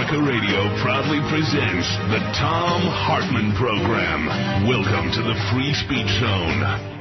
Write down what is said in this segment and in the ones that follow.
America Radio proudly presents the Thom Hartmann Program. Welcome to the Free Speech Zone.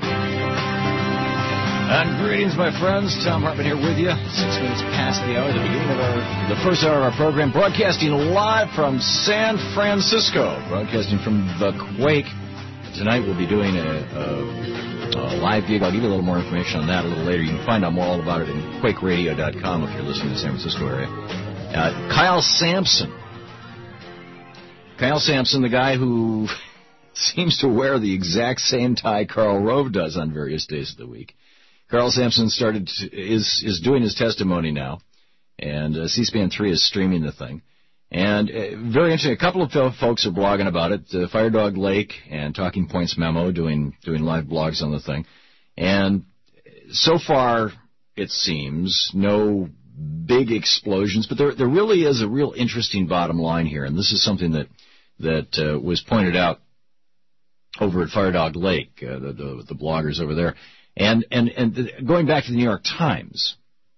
And greetings, my friends. Thom Hartmann here with you. 6 minutes past the hour, the beginning of the first hour of our program, broadcasting live from San Francisco, broadcasting from the Quake. Tonight we'll be doing a live gig. I'll give you a little more information on that a little later. You can find out more all about it in quakeradio.com if you're listening to the San Francisco area. Kyle Sampson. Kyle Sampson, the guy who seems to wear the exact same tie Karl Rove does on various days of the week. Karl Sampson is doing his testimony now, and C-SPAN 3 is streaming the thing. And very interesting, a couple of folks are blogging about it, Firedog Lake and Talking Points Memo doing live blogs on the thing. And so far, it seems, no big explosions, but there really is a real interesting bottom line here, and this is something that was pointed out over at Firedog Lake, the bloggers over there, and going back to the New York Times,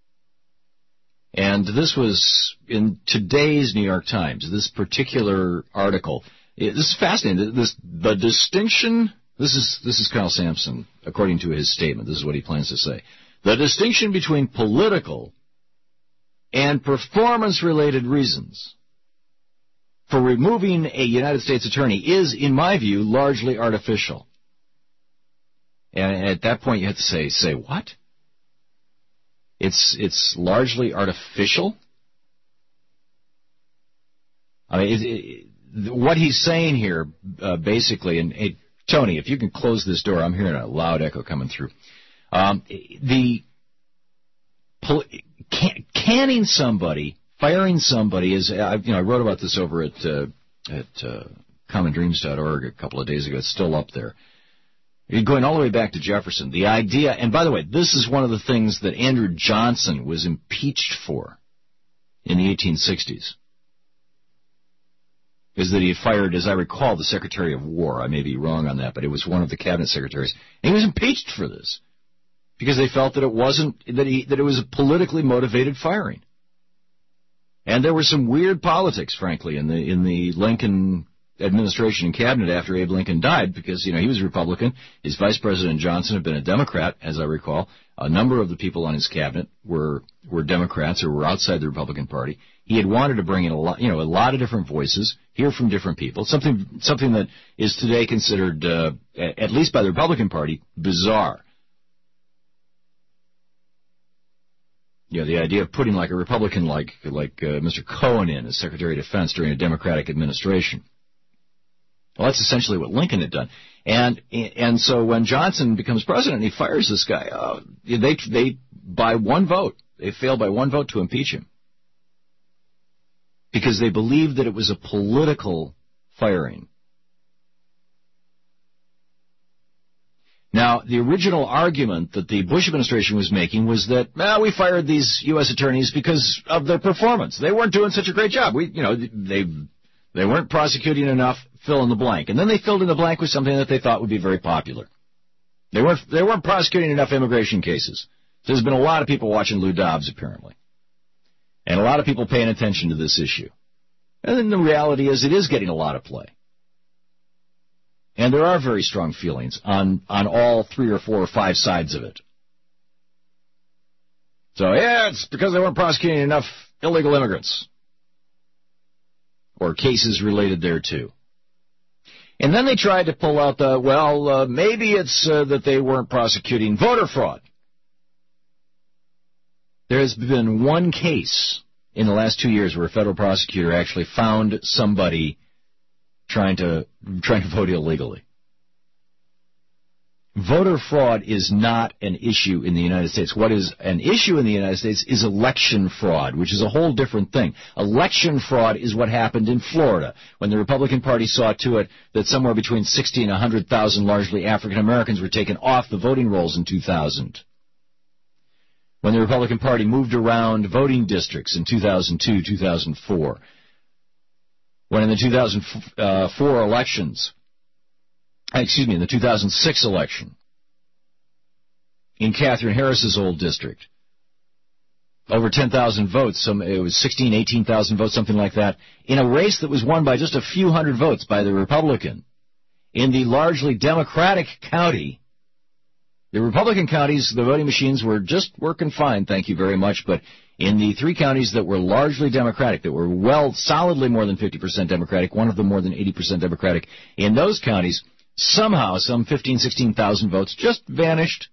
and this was in today's New York Times, this particular article. This is fascinating. The distinction. This is Kyle Sampson, according to his statement. This is what he plans to say. The distinction between political and performance-related reasons for removing a United States attorney is, in my view, largely artificial. And at that point, you have to say what? It's largely artificial? I mean, what he's saying here, basically, and hey, Tony, if you can close this door, I'm hearing a loud echo coming through. Canning somebody, firing somebody is, I wrote about this over at commondreams.org a couple of days ago. It's still up there. You're going all the way back to Jefferson. The idea, and by the way, this is one of the things that Andrew Johnson was impeached for in the 1860s, is that he had fired, as I recall, the Secretary of War. I may be wrong on that, but it was one of the cabinet secretaries. And he was impeached for this, because they felt that it wasn't, that it was a politically motivated firing. And there were some weird politics, frankly, in the Lincoln administration and cabinet after Abe Lincoln died, because, he was a Republican. His Vice President Johnson had been a Democrat, as I recall. A number of the people on his cabinet were Democrats or were outside the Republican Party. He had wanted to bring in a lot of different voices, hear from different people, something that is today considered, at least by the Republican Party, bizarre. The idea of putting like a Republican like Mr. Cohen in as Secretary of Defense during a Democratic administration. Well, that's essentially what Lincoln had done. And so when Johnson becomes president, he fires this guy. They by one vote, they failed by one vote to impeach him, because they believed that it was a political firing. Now, the original argument that the Bush administration was making was that, we fired these U.S. attorneys because of their performance. They weren't doing such a great job. They weren't prosecuting enough, fill in the blank. And then they filled in the blank with something that they thought would be very popular. They weren't prosecuting enough immigration cases. There's been a lot of people watching Lou Dobbs, apparently, and a lot of people paying attention to this issue. And then the reality is it is getting a lot of play. And there are very strong feelings on all 3 or 4 or 5 sides of it. So, it's because they weren't prosecuting enough illegal immigrants or cases related thereto. And then they tried to pull out maybe it's that they weren't prosecuting voter fraud. There has been one case in the last 2 years where a federal prosecutor actually found somebody trying to vote illegally. Voter fraud is not an issue in the United States. What is an issue in the United States is election fraud, which is a whole different thing. Election fraud is what happened in Florida when the Republican Party saw to it that somewhere between 60 and 100,000 largely African Americans were taken off the voting rolls in 2000. When the Republican Party moved around voting districts in 2002, 2004. When in the 2004 elections, in the 2006 election, in Catherine Harris's old district, over 10,000 votes. It was 16, 18,000 votes, something like that, in a race that was won by just a few hundred votes by the Republican. In the largely Democratic county, the Republican counties, the voting machines were just working fine, thank you very much, but in the 3 counties that were largely Democratic, that were solidly more than 50% Democratic, one of them more than 80% Democratic, in those counties, somehow some 15, 16,000 votes just vanished.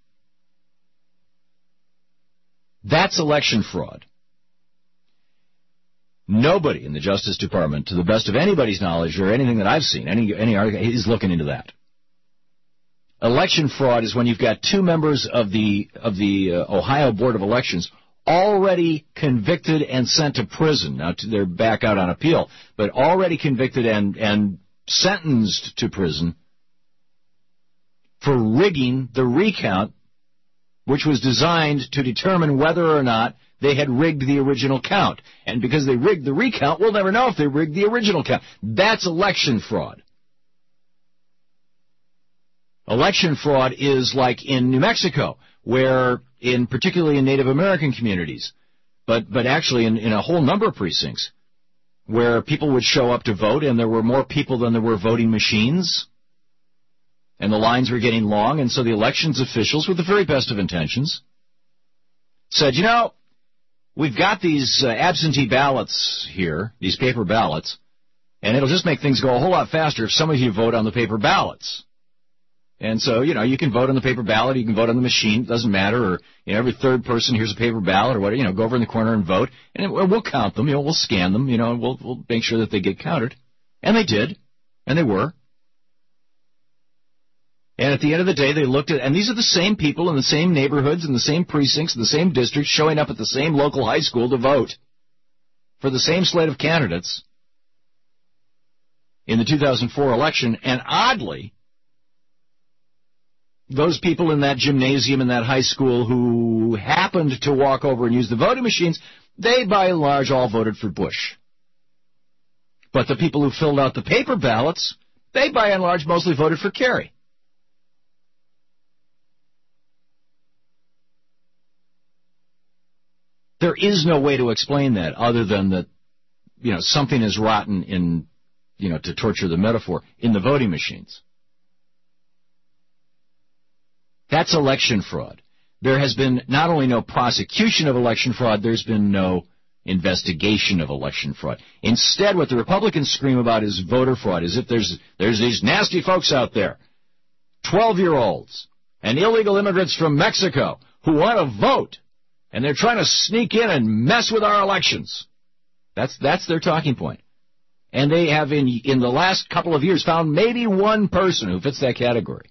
That's election fraud. Nobody in the Justice Department, to the best of anybody's knowledge or anything that I've seen, any article, is looking into that. Election fraud is when you've got 2 members of the Ohio Board of Elections already convicted and sent to prison. Now, they're back out on appeal, but already convicted and sentenced to prison for rigging the recount, which was designed to determine whether or not they had rigged the original count. And because they rigged the recount, we'll never know if they rigged the original count. That's election fraud. Election fraud is like in New Mexico, where particularly in Native American communities, but actually in a whole number of precincts, where people would show up to vote and there were more people than there were voting machines, and the lines were getting long, and so the elections officials, with the very best of intentions, said, we've got these absentee ballots here, these paper ballots, and it'll just make things go a whole lot faster if some of you vote on the paper ballots. And so, you can vote on the paper ballot, you can vote on the machine, it doesn't matter, or, every third person, here's a paper ballot, or whatever, go over in the corner and vote, and we'll count them, we'll scan them, and we'll make sure that they get counted. And they did, and they were. And at the end of the day, they looked at, and these are the same people in the same neighborhoods, in the same precincts, in the same districts, showing up at the same local high school to vote for the same slate of candidates in the 2004 election, and oddly, those people in that gymnasium in that high school who happened to walk over and use the voting machines, they by and large all voted for Bush. But the people who filled out the paper ballots, they by and large mostly voted for Kerry. There is no way to explain that other than that, something is rotten in, to torture the metaphor, in the voting machines. That's election fraud. There has been not only no prosecution of election fraud, there's been no investigation of election fraud. Instead, what the Republicans scream about is voter fraud, is that there's these nasty folks out there, 12-year-olds and illegal immigrants from Mexico who want to vote, and they're trying to sneak in and mess with our elections. That's their talking point. And they have, in the last couple of years, found maybe one person who fits that category.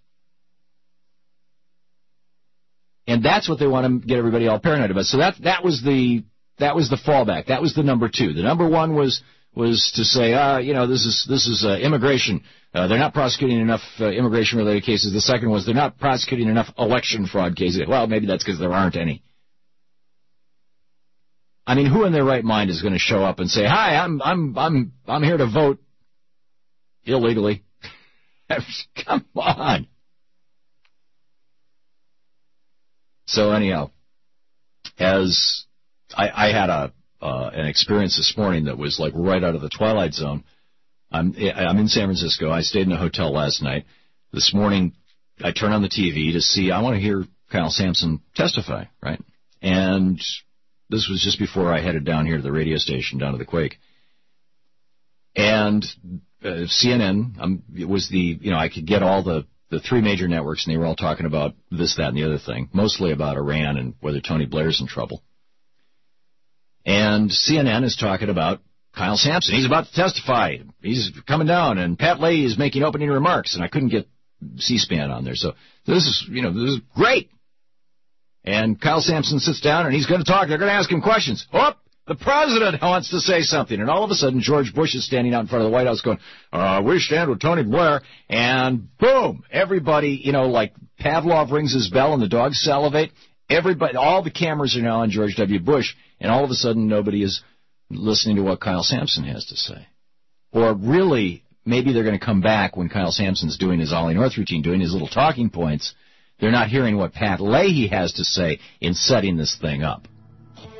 And that's what they want to get everybody all paranoid about. So that was the fallback. That was the number 2. The number 1 was to say, this is immigration. They're not prosecuting enough immigration-related cases. The second was they're not prosecuting enough election fraud cases. Well, maybe that's because there aren't any. I mean, who in their right mind is going to show up and say, "Hi, I'm here to vote illegally"? Come on. So anyhow, as I had an experience this morning that was like right out of the Twilight Zone. I'm in San Francisco. I stayed in a hotel last night. This morning, I turn on the TV to see. I want to hear Kyle Sampson testify, right? And this was just before I headed down here to the radio station, down to the Quake. And CNN was I could get all the 3 major networks, and they were all talking about this, that, and the other thing, mostly about Iran and whether Tony Blair's in trouble. And CNN is talking about Kyle Sampson. He's about to testify. He's coming down, and Pat Leahy is making opening remarks, and I couldn't get C-SPAN on there. So this is great. And Kyle Sampson sits down, and he's going to talk. They're going to ask him questions. Oh, the president wants to say something. And all of a sudden, George Bush is standing out in front of the White House going, we stand with Tony Blair. And boom, everybody, like Pavlov rings his bell and the dogs salivate. Everybody, all the cameras are now on George W. Bush. And all of a sudden, nobody is listening to what Kyle Sampson has to say. Or really, maybe they're going to come back when Kyle Sampson's doing his Ollie North routine, doing his little talking points. They're not hearing what Pat Leahy has to say in setting this thing up.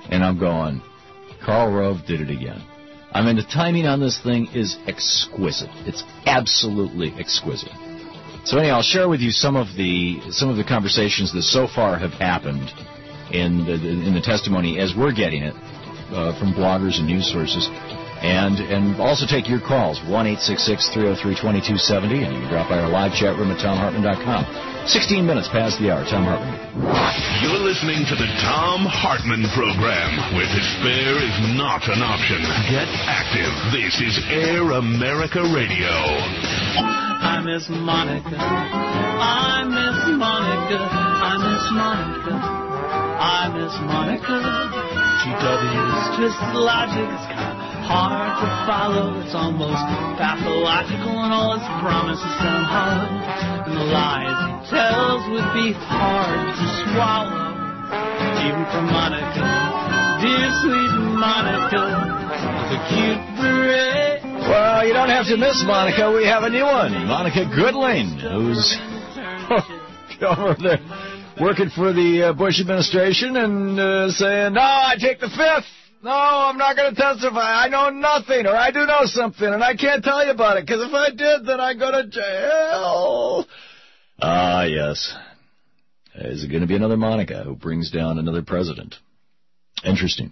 And I'm going, Karl Rove did it again. I mean, the timing on this thing is exquisite. It's absolutely exquisite. So anyhow, I'll share with you some of the conversations that so far have happened in the testimony as we're getting it from bloggers and news sources, and also take your calls 1-866-303-2270, and you can drop by our live chat room at TomHartman.com. 16 minutes past the hour. Thom Hartmann. You're listening to the Thom Hartmann program, where despair is not an option. Get active. This is Air America Radio. I miss Monica. I miss Monica. I miss Monica. I miss Monica. GW's twisted logic is kind of hard to follow. It's almost pathological, and all its promises sound hollow. And the lies he tells would be hard to swallow, even for Monica, dear sweet Monica, with a cute beret. Well, you don't have to miss Monica. We have a new one, Monica Goodling, who's over there working for the Bush administration and saying, no, I take the fifth. No, I'm not going to testify. I know nothing, or I do know something, and I can't tell you about it, because if I did, then I go to jail. Ah, yes. Is it going to be another Monica who brings down another president? Interesting.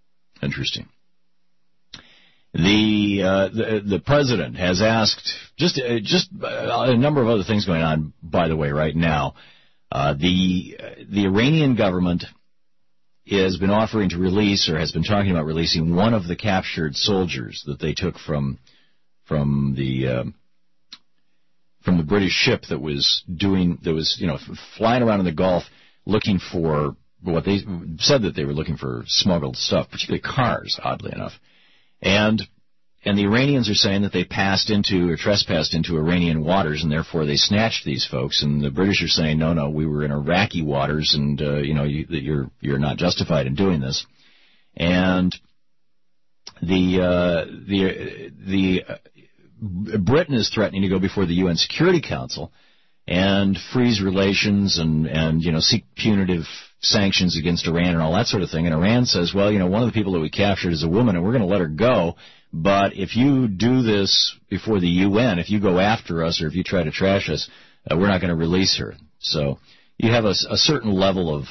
The president has asked just a number of other things going on, by the way, right now. The Iranian government has been offering to release, or has been talking about releasing, one of the captured soldiers that they took from the British ship that was flying around in the Gulf looking for what they said that they were looking for, smuggled stuff, particularly cars, oddly enough. And the Iranians are saying that they trespassed into Iranian waters, and therefore they snatched these folks. And the British are saying, no, we were in Iraqi waters, and you're not justified in doing this. And the Britain is threatening to go before the UN Security Council and freeze relations and seek punitive sanctions against Iran and all that sort of thing. And Iran says, well, one of the people that we captured is a woman, and we're going to let her go. But if you do this before the UN, if you go after us or if you try to trash us, we're not going to release her. So you have a certain level of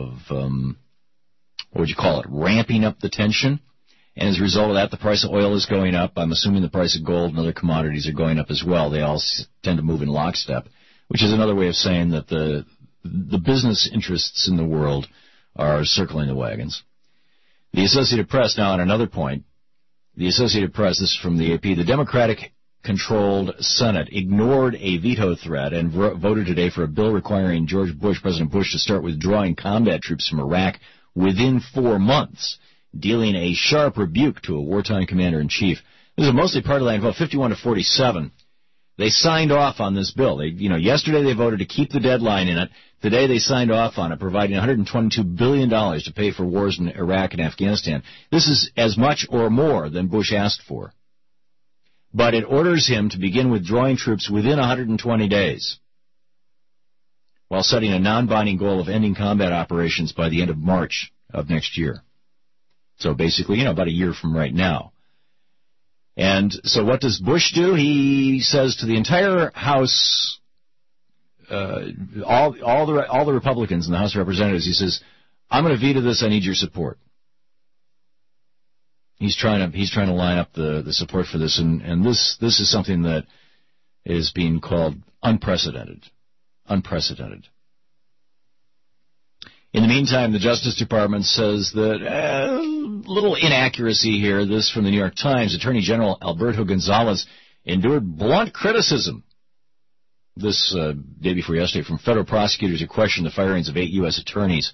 what would you call it, ramping up the tension. And as a result of that, the price of oil is going up. I'm assuming the price of gold and other commodities are going up as well. They all tend to move in lockstep, which is another way of saying that the business interests in the world are circling the wagons. The Associated Press, now on another point, the Associated Press, this is from the AP, the Democratic-controlled Senate ignored a veto threat and voted today for a bill requiring President Bush to start withdrawing combat troops from Iraq within 4 months, dealing a sharp rebuke to a wartime commander-in-chief. This is a mostly party-line vote, 51-47. They signed off on this bill. Yesterday they voted to keep the deadline in it. Today they signed off on it, providing $122 billion to pay for wars in Iraq and Afghanistan. This is as much or more than Bush asked for. But it orders him to begin withdrawing troops within 120 days, while setting a non-binding goal of ending combat operations by the end of March of next year. So basically, about a year from right now. And so what does Bush do? He says to the entire House, all the Republicans in the House of Representatives, he says, I'm going to veto this. I need your support. He's trying to line up the support for this, and this is something that is being called unprecedented. Unprecedented. In the meantime, the Justice Department says that little inaccuracy here. This from the New York Times. Attorney General Alberto Gonzales endured blunt criticism this day before yesterday from federal prosecutors who questioned the firings of 8 U.S. attorneys.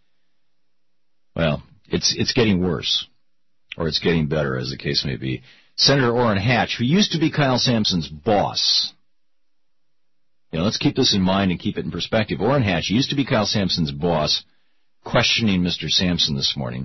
Well, it's getting worse, or it's getting better, as the case may be. Senator Orrin Hatch, who used to be Kyle Sampson's boss. Let's keep this in mind and keep it in perspective. Orrin Hatch used to be Kyle Sampson's boss, questioning Mr. Sampson this morning,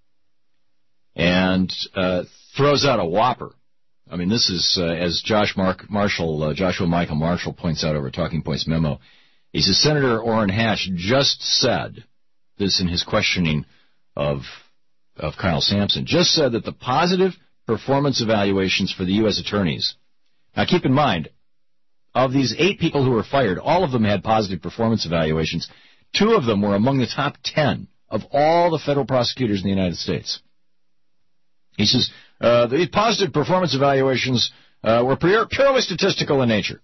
and throws out a whopper. I mean, this is, as Joshua Michael Marshall points out over Talking Points memo, he says, Senator Orrin Hatch just said this in his questioning of of Kyle Sampson, just said that the positive performance evaluations for the U.S. attorneys. Now, keep in mind, of these 8 people who were fired, all of them had positive performance evaluations. 2 of them were among the top 10 of all the federal prosecutors in the United States. He says the positive performance evaluations were purely statistical in nature.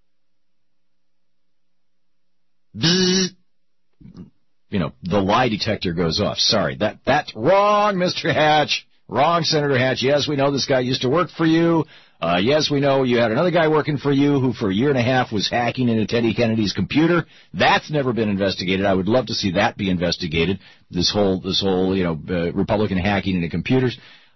Bzzz. You know, the lie detector goes off. Sorry, that's wrong, Mr. Hatch. Wrong, Senator Hatch. Yes, we know this guy used to work for you. Yes, we know you had another guy working for you who for a year and a half was hacking into Teddy Kennedy's computer. That's never been investigated. I would love to see that be investigated. This whole Republican hacking into computers,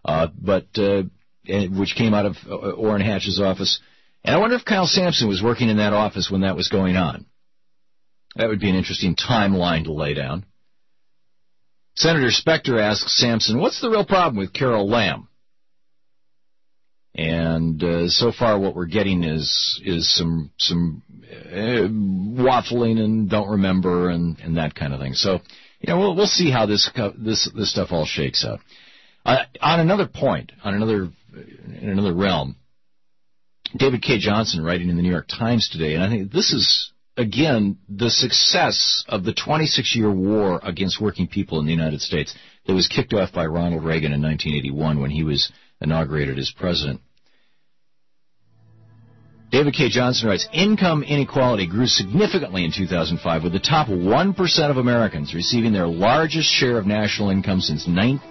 which came out of Orrin Hatch's office. And I wonder if Kyle Sampson was working in that office when that was going on. That would be an interesting timeline to lay down. Senator Specter asks Sampson, what's the real problem with Carol Lam? And so far what we're getting is some waffling and don't remember and that kind of thing. So, we'll see how this stuff all shakes out. On another point, in another realm, David K. Johnson writing in the New York Times today, and I think this is, again, the success of the 26-year war against working people in the United States that was kicked off by Ronald Reagan in 1981 when he was inaugurated as president. David K. Johnson writes, income inequality grew significantly in 2005, with the top 1% of Americans receiving their largest share of national income since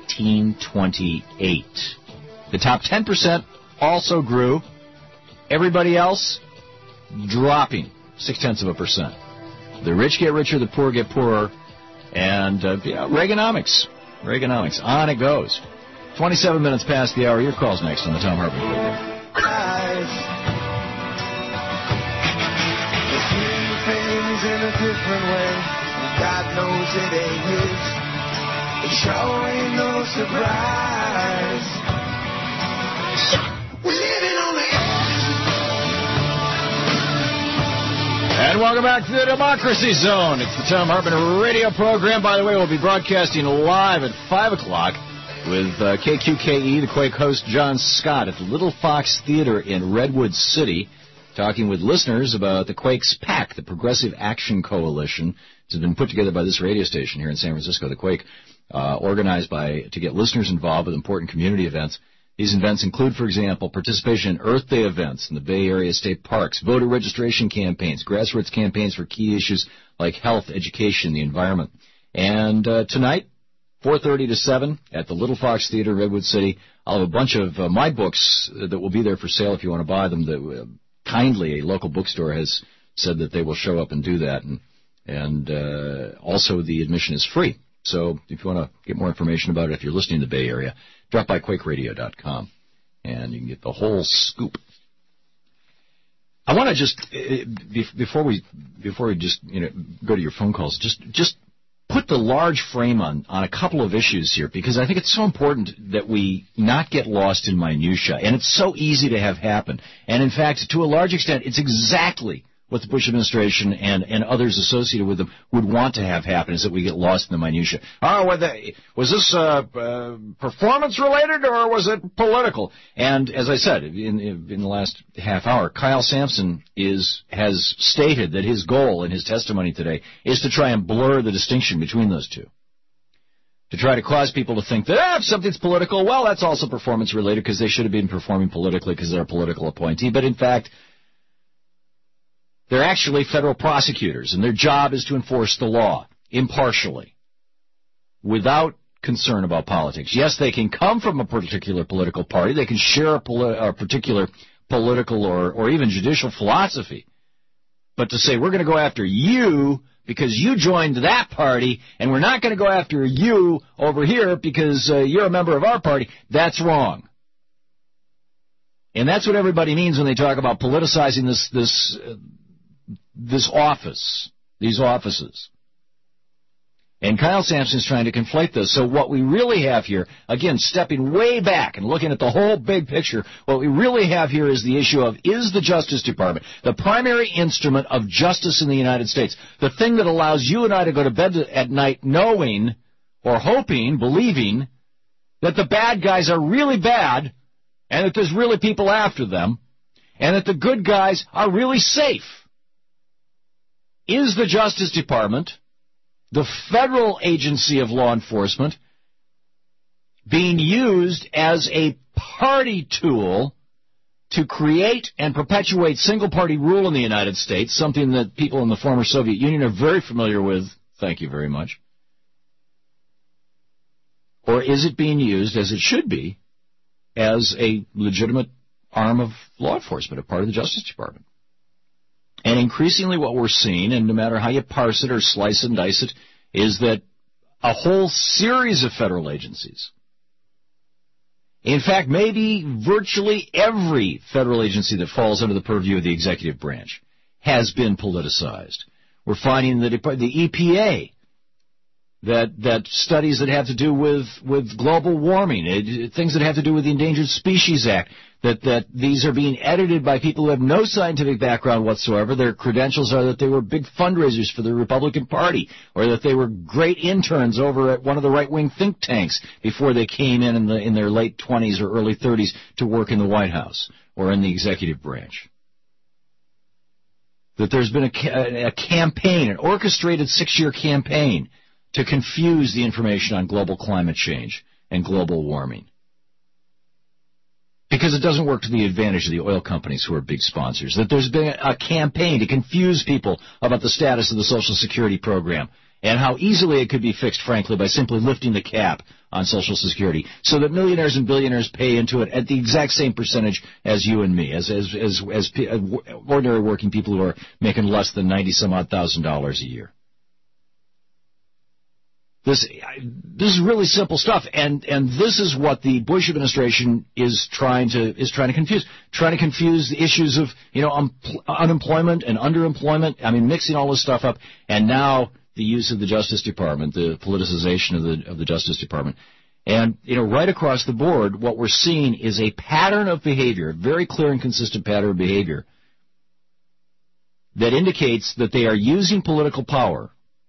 1928. The top 10% also grew. Everybody else dropping 0.6%. The rich get richer, the poor get poorer, and Reaganomics. On it goes. 27 minutes past the hour. Your call's next on the Thom Hartmann Program. In a different way, God knows it ain't his. It sure ain't no surprise. We're living on the edge. And welcome back to the Democracy Zone. It's the Thom Hartmann radio program. By the way, we'll be broadcasting live at 5 o'clock with KQKE, the Quake host John Scott at the Little Fox Theater in Redwood City, talking with listeners about the Quake's PAC, the Progressive Action Coalition. It's been put together by this radio station here in San Francisco, the Quake, organized to get listeners involved with important community events. These events include, for example, participation in Earth Day events in the Bay Area state parks, voter registration campaigns, grassroots campaigns for key issues like health, education, the environment. And tonight, 4:30 to 7 at the Little Fox Theater in Redwood City, I'll have a bunch of my books that will be there for sale if you want to buy them. Kindly, a local bookstore has said that they will show up and do that, and also the admission is free. So if you want to get more information about it, if you're listening in the Bay Area, drop by QuakeRadio.com, and you can get the whole scoop. I want to just before we just go to your phone calls, just put the large frame on a couple of issues here, because I think it's so important that we not get lost in minutia. And it's so easy to have happen. And, in fact, to a large extent, it's exactly what the Bush administration and others associated with them would want to have happen, is that we get lost in the minutia. Was this performance-related or was it political? And, as I said, in the last half hour, Kyle Sampson has stated that his goal in his testimony today is to try and blur the distinction between those two, to try to cause people to think that if something's political, well, that's also performance-related because they should have been performing politically because they're a political appointee. But, in fact, they're actually federal prosecutors, and their job is to enforce the law impartially, without concern about politics. Yes, they can come from a particular political party. They can share a particular political or even judicial philosophy. But to say, we're going to go after you because you joined that party, and we're not going to go after you over here because you're a member of our party, that's wrong. And that's what everybody means when they talk about politicizing this office, these offices. And Kyle Sampson's trying to conflate this. So what we really have here, again, stepping way back and looking at the whole big picture, what we really have here is the issue of, is the Justice Department the primary instrument of justice in the United States, the thing that allows you and I to go to bed at night knowing or hoping, believing that the bad guys are really bad and that there's really people after them and that the good guys are really safe? Is the Justice Department, the federal agency of law enforcement, being used as a party tool to create and perpetuate single-party rule in the United States, something that people in the former Soviet Union are very familiar with? Thank you very much. Or is it being used, as it should be, as a legitimate arm of law enforcement, a part of the Justice Department? And increasingly what we're seeing, and no matter how you parse it or slice and dice it, is that a whole series of federal agencies, in fact, maybe virtually every federal agency that falls under the purview of the executive branch, has been politicized. We're finding that the EPA, that studies that have to do with global warming, things that have to do with the Endangered Species Act, that these are being edited by people who have no scientific background whatsoever. Their credentials are that they were big fundraisers for the Republican Party, or that they were great interns over at one of the right-wing think tanks before they came in their late 20s or early 30s to work in the White House or in the executive branch. That there's been a campaign, an orchestrated 6-year campaign to confuse the information on global climate change and global warming. Because it doesn't work to the advantage of the oil companies who are big sponsors. That there's been a campaign to confuse people about the status of the Social Security program and how easily it could be fixed, frankly, by simply lifting the cap on Social Security so that millionaires and billionaires pay into it at the exact same percentage as you and me, as ordinary working people who are making less than $90,000 a year. This is really simple stuff, and this is what the Bush administration is trying to confuse the issues of unemployment and underemployment. I mean, mixing all this stuff up, and now the use of the Justice Department, the politicization of the Justice Department, and right across the board, what we're seeing is a pattern of behavior, a very clear and consistent pattern of behavior that indicates that they are using political power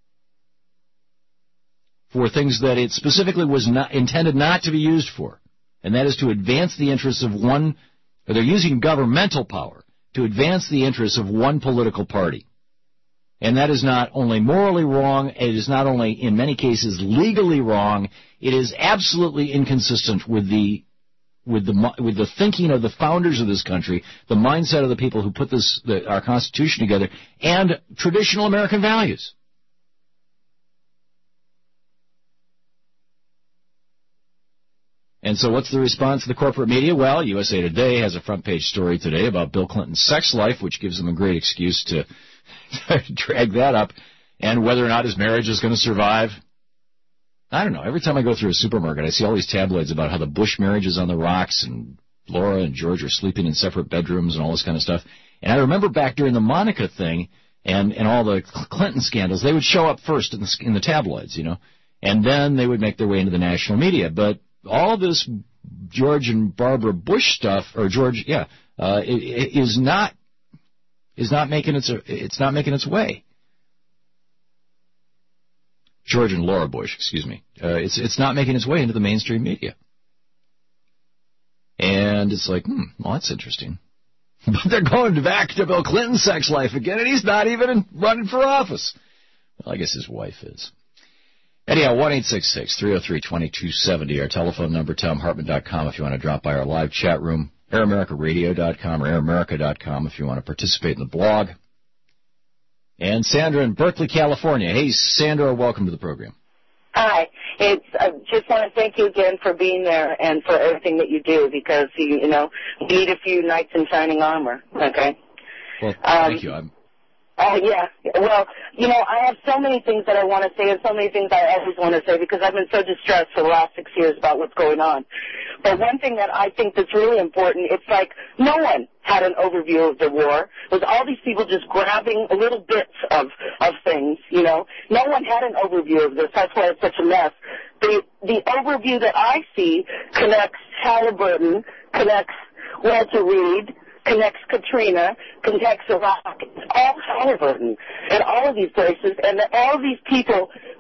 for things that it specifically was not intended not to be used for, and that is to advance the interests of one, or they're using governmental power to advance the interests of one political party. And that is not only morally wrong, it is not only in many cases legally wrong, it is absolutely inconsistent with the thinking of the founders of this country, the mindset of the people who put our Constitution together, and traditional American values. And so what's the response of the corporate media? Well, USA Today has a front-page story today about Bill Clinton's sex life, which gives them a great excuse to drag that up, and whether or not his marriage is going to survive. I don't know. Every time I go through a supermarket, I see all these tabloids about how the Bush marriage is on the rocks, and Laura and George are sleeping in separate bedrooms and all this kind of stuff. And I remember back during the Monica thing and all the Clinton scandals, they would show up first in the tabloids, and then they would make their way into the national media. But all this George and Barbara Bush stuff, or is not making its way. George and Laura Bush, excuse me. It's not making its way into the mainstream media. And it's like, well, that's interesting. But they're going back to Bill Clinton's sex life again, and he's not even running for office. Well, I guess his wife is. Anyhow, 1-866-303-2270, our telephone number, TomHartman.com if you want to drop by our live chat room, AirAmericaRadio.com or AirAmerica.com if you want to participate in the blog. And Sandra in Berkeley, California. Hey, Sandra, welcome to the program. Hi. I just want to thank you again for being there and for everything that you do, because, we need a few knights in shining armor, okay? Well, thank you. Yeah. Well, I have so many things that I want to say and so many things I always want to say because I've been so distressed for the last 6 years about what's going on. But one thing that I think that's really important, it's like no one had an overview of the war. It was all these people just grabbing little bits of things, No one had an overview of this. That's why it's such a mess. The overview that I see connects Halliburton, connects Walter Reed, connects Katrina, connects Iraq, all Halliburton, and all of these places, and all of these people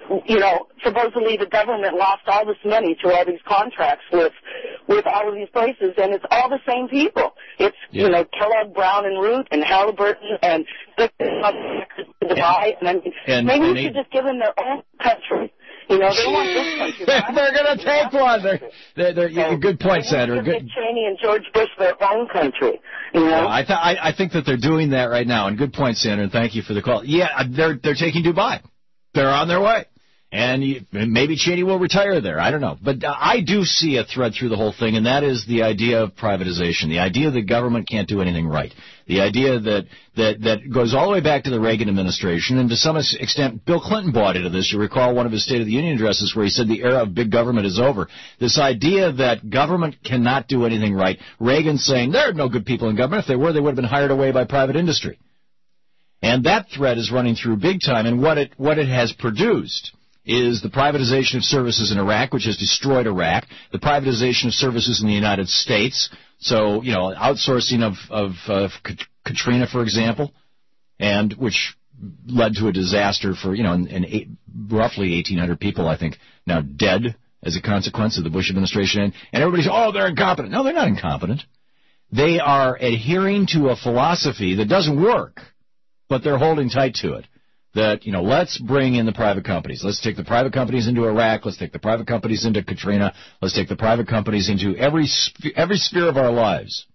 supposedly the government lost all this money to all these contracts with all of these places, and it's all the same people. It's, Kellogg, Brown and Root and Halliburton and Dubai. And maybe we should just give them their own country. They want this country. They're going to take one. They're good point, Sandra. Dick Cheney and George Bush their own country. Yeah, I think that they're doing that right now. And good point, Sandra. And thank you for the call. Yeah, they're taking Dubai. They're on their way. And maybe Cheney will retire there. I don't know. But I do see a thread through the whole thing, and that is the idea of privatization, the idea that government can't do anything right, the idea that goes all the way back to the Reagan administration, and to some extent Bill Clinton bought into this. You recall one of his State of the Union addresses where he said the era of big government is over. This idea that government cannot do anything right. Reagan saying there are no good people in government. If they were, they would have been hired away by private industry. And that thread is running through big time, and what it has produced is the privatization of services in Iraq, which has destroyed Iraq, the privatization of services in the United States, so, outsourcing of Katrina, for example, and which led to a disaster for, roughly 1,800 people, I think, now dead as a consequence of the Bush administration. And everybody's, they're incompetent. No, they're not incompetent. They are adhering to a philosophy that doesn't work, but they're holding tight to it. That, let's bring in the private companies. Let's take the private companies into Iraq. Let's take the private companies into Katrina. Let's take the private companies into every sphere of our lives.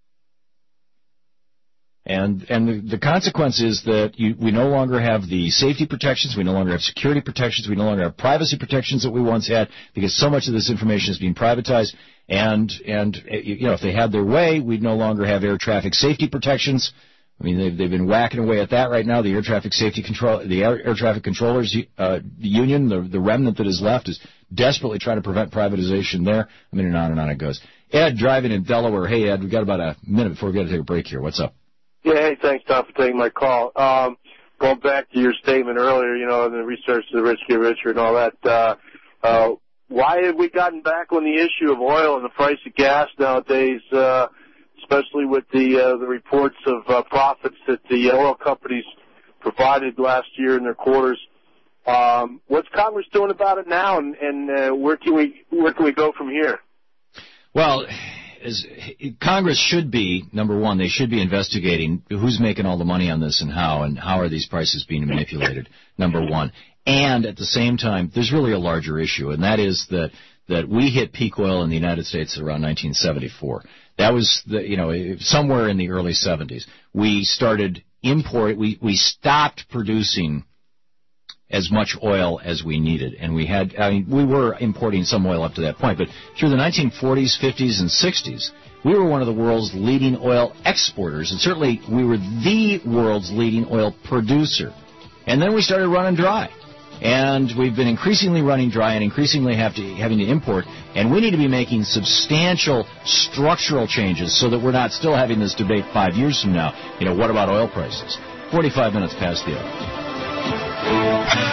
And the consequence is that we no longer have the safety protections. We no longer have security protections. We no longer have privacy protections that we once had, because so much of this information is being privatized. And if they had their way, we'd no longer have air traffic safety protections. I mean, they've been whacking away at that right now. The air traffic controllers union, the remnant that is left, is desperately trying to prevent privatization there. I mean, and on it goes. Ed, driving in Delaware. Hey, Ed, we've got about a minute before we got to take a break here. What's up? Yeah, hey, thanks, Tom, for taking my call. Going back to your statement earlier, the research to the rich get richer and all that. Why have we gotten back on the issue of oil and the price of gas nowadays? Especially with the reports of profits that the oil companies provided last year in their quarters. What's Congress doing about it now, and where can we go from here? Well, Congress should be, number one, they should be investigating who's making all the money on this and how are these prices being manipulated, number one. And at the same time, there's really a larger issue, and that is that we hit peak oil in the United States around 1974. That was somewhere in the early 70s. We started we stopped producing as much oil as we needed, and we were importing some oil up to that point, but through the 1940s, 50s, and 60s, we were one of the world's leading oil exporters, and certainly we were the world's leading oil producer. And then we started running dry. And we've been increasingly running dry and increasingly having to import, and we need to be making substantial structural changes so that we're not still having this debate 5 years from now. What about oil prices? 45 minutes past the hour.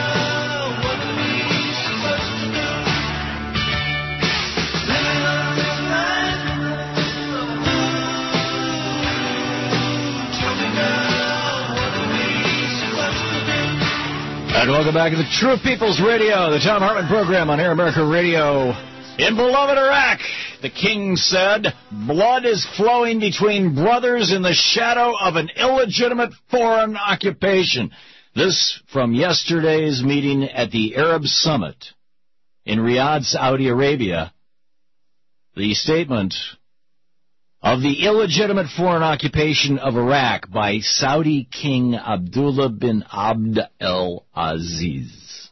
And welcome back to the True People's Radio, the Tom Hartman program on Air America Radio. In beloved Iraq, the king said, blood is flowing between brothers in the shadow of an illegitimate foreign occupation. This from yesterday's meeting at the Arab Summit in Riyadh, Saudi Arabia. The statement of the illegitimate foreign occupation of Iraq by Saudi King Abdullah bin Abd al-Aziz.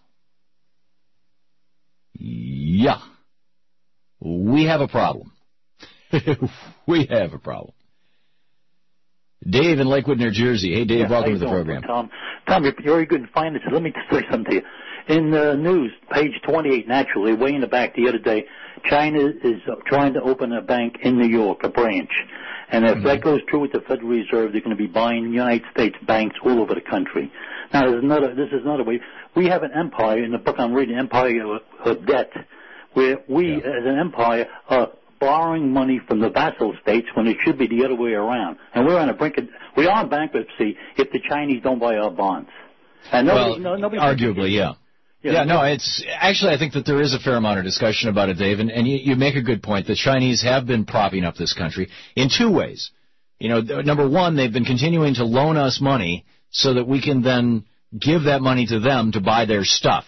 Yeah. We have a problem. We have a problem. Dave in Lakewood, New Jersey. Hey, Dave, welcome to the program. Tom, you're very good in finances. Let me say something to you. In the news, page 28, naturally, way in the back the other day, China is trying to open a bank in New York, a branch. And if that goes through with the Federal Reserve, they're going to be buying United States banks all over the country. Now, this is another way. We have an empire, in the book I'm reading, Empire of Debt, where we, as an empire, are borrowing money from the vassal states when it should be the other way around. And we're on the brink of, we are in bankruptcy if the Chinese don't buy our bonds. And nobody arguably, yeah. Yeah, no, it's actually, I think that there is a fair amount of discussion about it, Dave, and you make a good point. The Chinese have been propping up this country in two ways. You know, number one, they've been continuing to loan us money so that we can then give that money to them to buy their stuff.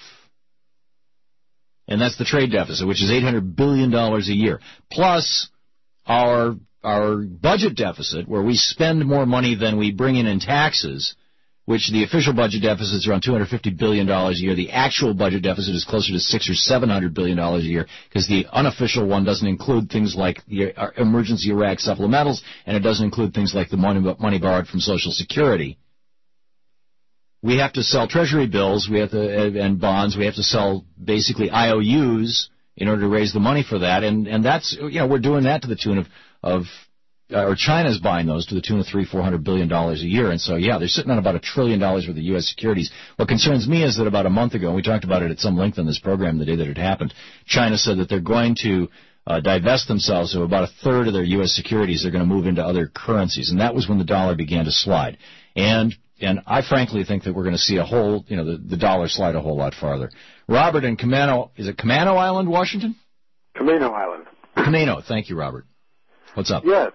And that's the trade deficit, which is $800 billion a year. Plus our budget deficit, where we spend more money than we bring in taxes, which the official budget deficit is around $250 billion a year. The actual budget deficit is closer to $600 or $700 billion a year, because the unofficial one doesn't include things like the emergency Iraq supplementals, and it doesn't include things like the money borrowed from Social Security. We have to sell Treasury bills, and bonds. We have to sell basically IOUs in order to raise the money for that, and that's, you know, we're doing that to the tune or China's buying those to the tune of $300-400 billion a year. And so, yeah, they're sitting on about $1 trillion worth of U.S. securities. What concerns me is that about a month ago, and we talked about it at some length on this program the day that it happened, China said that they're going to divest themselves of about a third of their U.S. securities. They're going to move into other currencies. And that was when the dollar began to slide. And I frankly think that we're going to see the dollar slide a whole lot farther. Robert in Camano, is it Camano Island, Washington? Camino Island. Camino, thank you, Robert. What's up? Yes.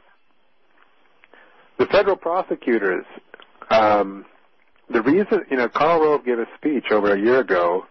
The federal prosecutors, the reason, Karl Rove gave a speech over a year ago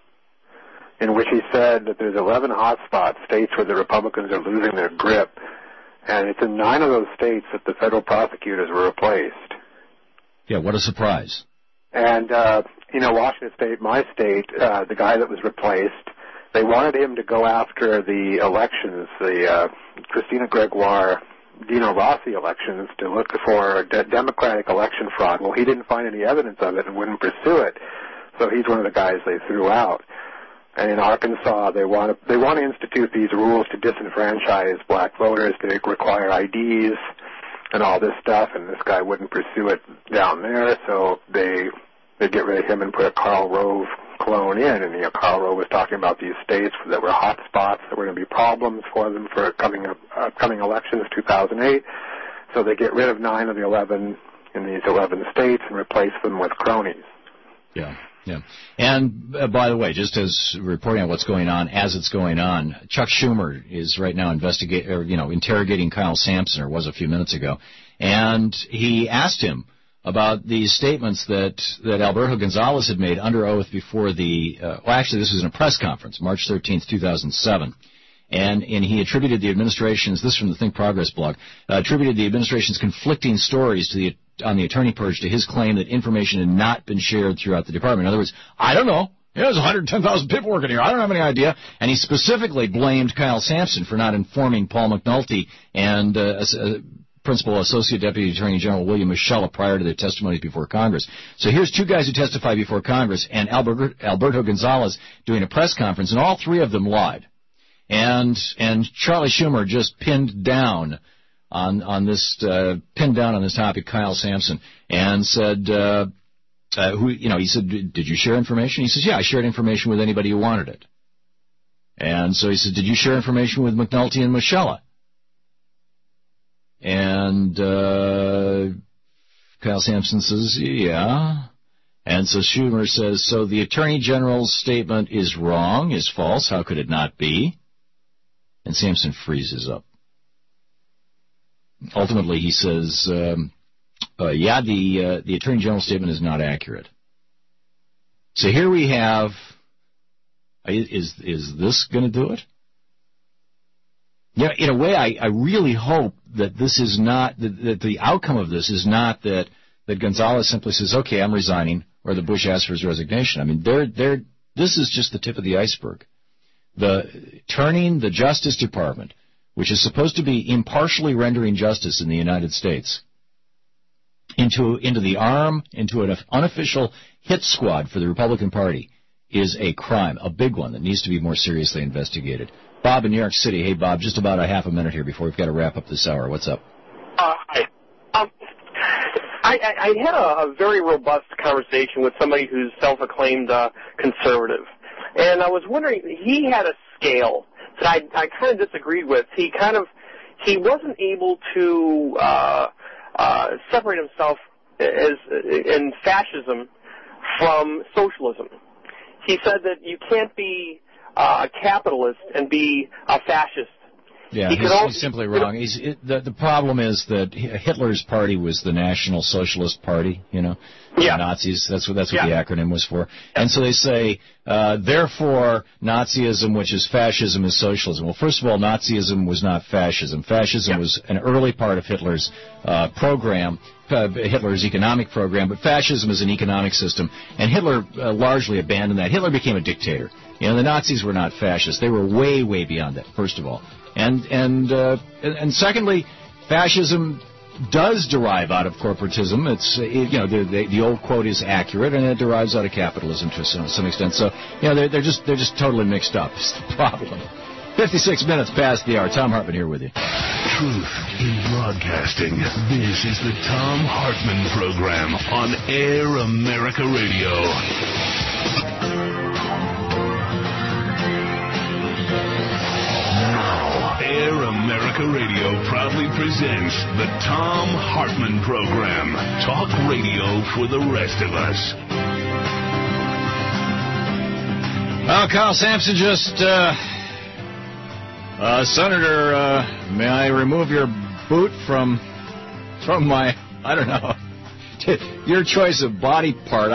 in which he said that there's 11 hotspot states where the Republicans are losing their grip, and it's in 9 of those states that the federal prosecutors were replaced. Yeah, what a surprise. And, Washington State, my state, the guy that was replaced, they wanted him to go after the elections, the Christina Gregoire, Dino Rossi elections, to look for Democratic election fraud. Well, he didn't find any evidence of it and wouldn't pursue it, so he's one of the guys they threw out. And in Arkansas, they want to institute these rules to disenfranchise black voters. They require IDs and all this stuff, and this guy wouldn't pursue it down there, so they get rid of him and put a Karl Rove clone in. And Karl Rove was talking about these states that were hot spots, that were going to be problems for them for upcoming elections, 2008. So they get rid of 9 of the 11 in these 11 states and replace them with cronies. Yeah. Yeah. And by the way, just as reporting on what's going on as it's going on, Chuck Schumer is right now interrogating Kyle Sampson, or was a few minutes ago, and he asked him about these statements that Alberto Gonzales had made under oath before actually this was in a press conference, March 13th, 2007. And he attributed the administration's, this is from the Think Progress blog, attributed the administration's conflicting stories on the attorney purge to his claim that information had not been shared throughout the department. In other words, I don't know. There's 110,000 people working here. I don't have any idea. And he specifically blamed Kyle Sampson for not informing Paul McNulty and Principal Associate Deputy Attorney General William Michella prior to their testimonies before Congress. So here's 2 guys who testified before Congress and Alberto Gonzales doing a press conference, and all 3 of them lied. And Charlie Schumer just pinned down on this topic Kyle Sampson, and said, he said, did you share information? He says, yeah, I shared information with anybody who wanted it. And so he said, did you share information with McNulty and Michella? And Kyle Sampson says, yeah. And so Schumer says, so the Attorney General's statement is wrong, is false. How could it not be? And Sampson freezes up. Ultimately, he says, the Attorney General's statement is not accurate. So here we have, is this going to do it? Yeah, in a way, I really hope that this is not, that the outcome of this is not that Gonzales simply says, okay, I'm resigning, or that Bush asks for his resignation. I mean, this is just the tip of the iceberg. Turning the Justice Department, which is supposed to be impartially rendering justice in the United States, into an unofficial hit squad for the Republican Party, is a crime, a big one that needs to be more seriously investigated. Bob in New York City. Hey, Bob, just about a half a minute here before we've got to wrap up this hour. What's up? Hi. I had a very robust conversation with somebody who's self-acclaimed conservative, and I was wondering, he had a scale that I kind of disagreed with. He wasn't able to separate himself in fascism from socialism. he said that you can't be a capitalist and be a fascist. Yeah, he's simply wrong. The problem is that Hitler's party was the National Socialist Party, the Nazis. That's what the acronym was for. And so they say, therefore, Nazism, which is fascism, is socialism. Well, first of all, Nazism was not fascism. Fascism was an early part of Hitler's program, Hitler's economic program, but fascism is an economic system, and Hitler largely abandoned that. Hitler became a dictator. The Nazis were not fascists. They were way, way beyond that, first of all. And secondly, fascism does derive out of corporatism. It's the old quote is accurate, and it derives out of capitalism to some extent. So they're just totally mixed up. It's the problem. 56 minutes past the hour. Thom Hartmann here with you. Truth in broadcasting. This is the Thom Hartmann Program on Air America Radio. Air America Radio proudly presents the Thom Hartmann Program. Talk radio for the rest of us. Well, Kyle Sampson just, Senator, may I remove your boot from my, I don't know, your choice of body part.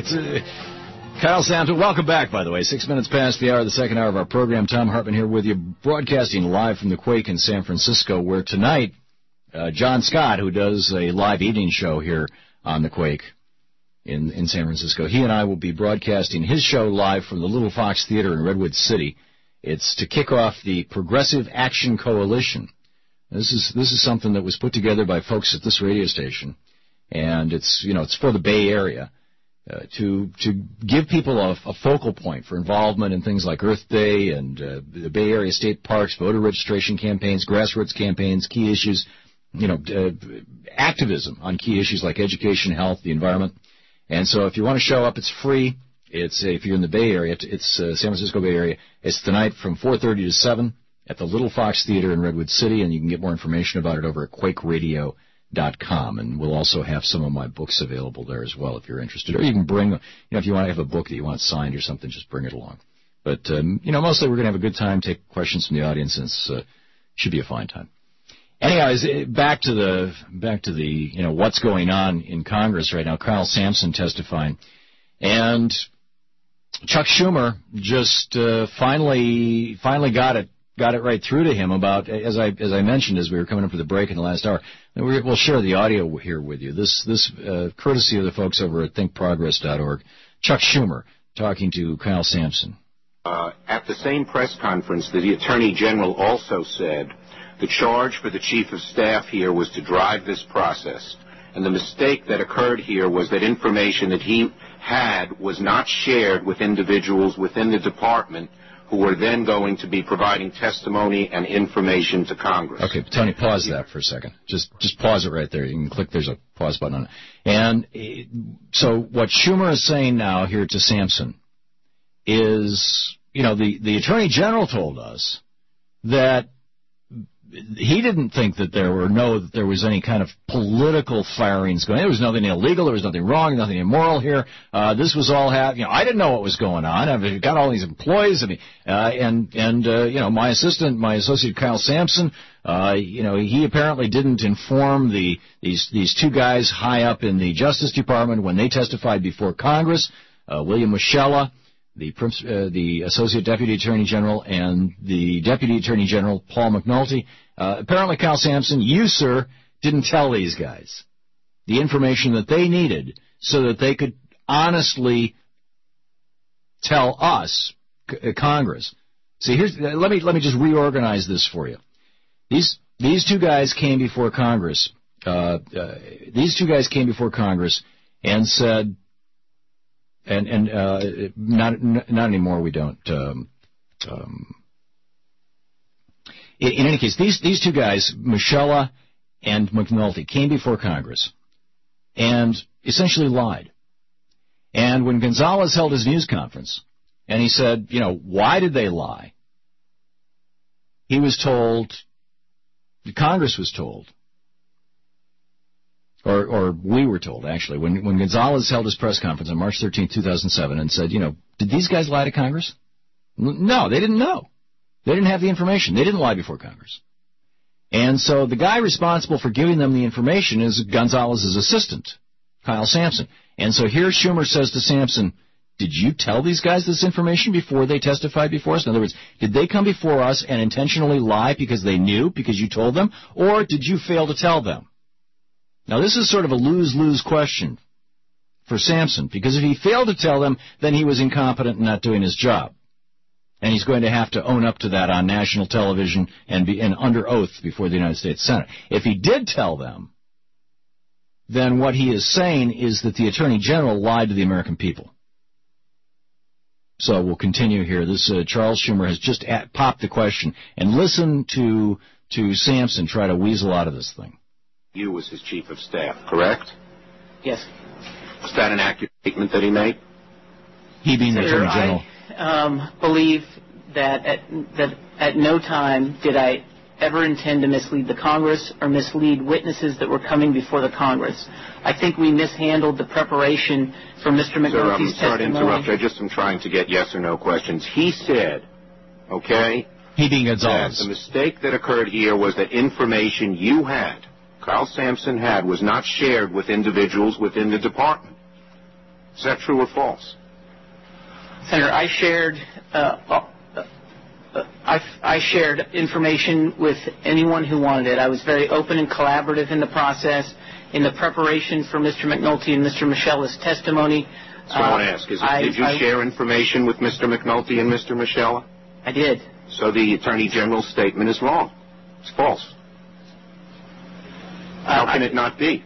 Kyle Sampson, welcome back, by the way. 6 minutes past the hour, the second hour of our program. Thom Hartmann here with you, broadcasting live from the Quake in San Francisco, where tonight, John Scott, who does a live evening show here on the Quake in San Francisco, he and I will be broadcasting his show live from the Little Fox Theater in Redwood City. It's to kick off the Progressive Action Coalition. This is something that was put together by folks at this radio station, and it's for the Bay Area. To give people a focal point for involvement in things like Earth Day and the Bay Area state parks, voter registration campaigns, grassroots campaigns, key issues, activism on key issues like education, health, the environment. And so if you want to show up, it's free. It's if you're in the Bay Area, it's San Francisco Bay Area. It's tonight from 4:30 to 7 at the Little Fox Theater in Redwood City, and you can get more information about it over at QuakeRadio.com, and we'll also have some of my books available there as well if you're interested. Or you can bring, if you want to have a book that you want signed or something, just bring it along. But, mostly we're going to have a good time, take questions from the audience, and it should be a fine time. Anyways, back to the what's going on in Congress right now. Kyle Sampson testifying. And Chuck Schumer just finally got it right through to him about, as I mentioned as we were coming up for the break in the last hour. We'll share the audio here with you. This courtesy of the folks over at thinkprogress.org. Chuck Schumer talking to Kyle Sampson. At the same press conference, the Attorney General also said the charge for the Chief of Staff here was to drive this process. And the mistake that occurred here was that information that he had was not shared with individuals within the department who were then going to be providing testimony and information to Congress. Okay, Tony, pause that for a second. Just pause it right there. You can click, there's a pause button on it. And so what Schumer is saying now here to Sampson is, the Attorney General told us that he didn't think that there was any kind of political firings going on. There was nothing illegal. There was nothing wrong, nothing immoral here. This was all happening. I didn't know what was going on. I've got all these employees. My associate Kyle Sampson, he apparently didn't inform these two guys high up in the Justice Department when they testified before Congress, William Moschella, the Associate Deputy Attorney General, and the Deputy Attorney General, Paul McNulty. Apparently, Kyle Sampson, you, sir, didn't tell these guys the information that they needed so that they could honestly tell us, Congress. See, let me just reorganize this for you. These two guys came before Congress. And said, not anymore. We don't. In any case, these two guys, Moschella and McNulty, came before Congress and essentially lied. And when Gonzalez held his news conference and he said, why did they lie? He was told, Congress was told, or we were told, actually, when Gonzalez held his press conference on March 13, 2007, and said, did these guys lie to Congress? No, they didn't know. They didn't have the information. They didn't lie before Congress. And so the guy responsible for giving them the information is Gonzalez's assistant, Kyle Sampson. And so here Schumer says to Sampson, did you tell these guys this information before they testified before us? In other words, did they come before us and intentionally lie because they knew, because you told them, or did you fail to tell them? Now, this is sort of a lose-lose question for Sampson, because if he failed to tell them, then he was incompetent and not doing his job. And he's going to have to own up to that on national television and be under oath before the United States Senate. If he did tell them, then what he is saying is that the Attorney General lied to the American people. So we'll continue here. This Charles Schumer has just popped the question, and listen to Sampson try to weasel out of this thing. You was his chief of staff, correct? Yes. Was that an accurate statement that he made? He being the Attorney General. I believe that at no time did I ever intend to mislead the Congress or mislead witnesses that were coming before the Congress. I think we mishandled the preparation for Mr. McNulty's testimony. Sir, I'm sorry to interrupt. I just am trying to get yes or no questions. He said, okay, he being Gonzalez, that the mistake that occurred here was that information you had, Kyle Sampson had, was not shared with individuals within the department. Is that true or false? Senator, I shared information with anyone who wanted it. I was very open and collaborative in the process, in the preparation for Mr. McNulty and Mr. Michela's testimony. That's what I want to ask. Did you share information with Mr. McNulty and Mr. Michela? I did. So the Attorney General's statement is wrong. It's false. How can it not be?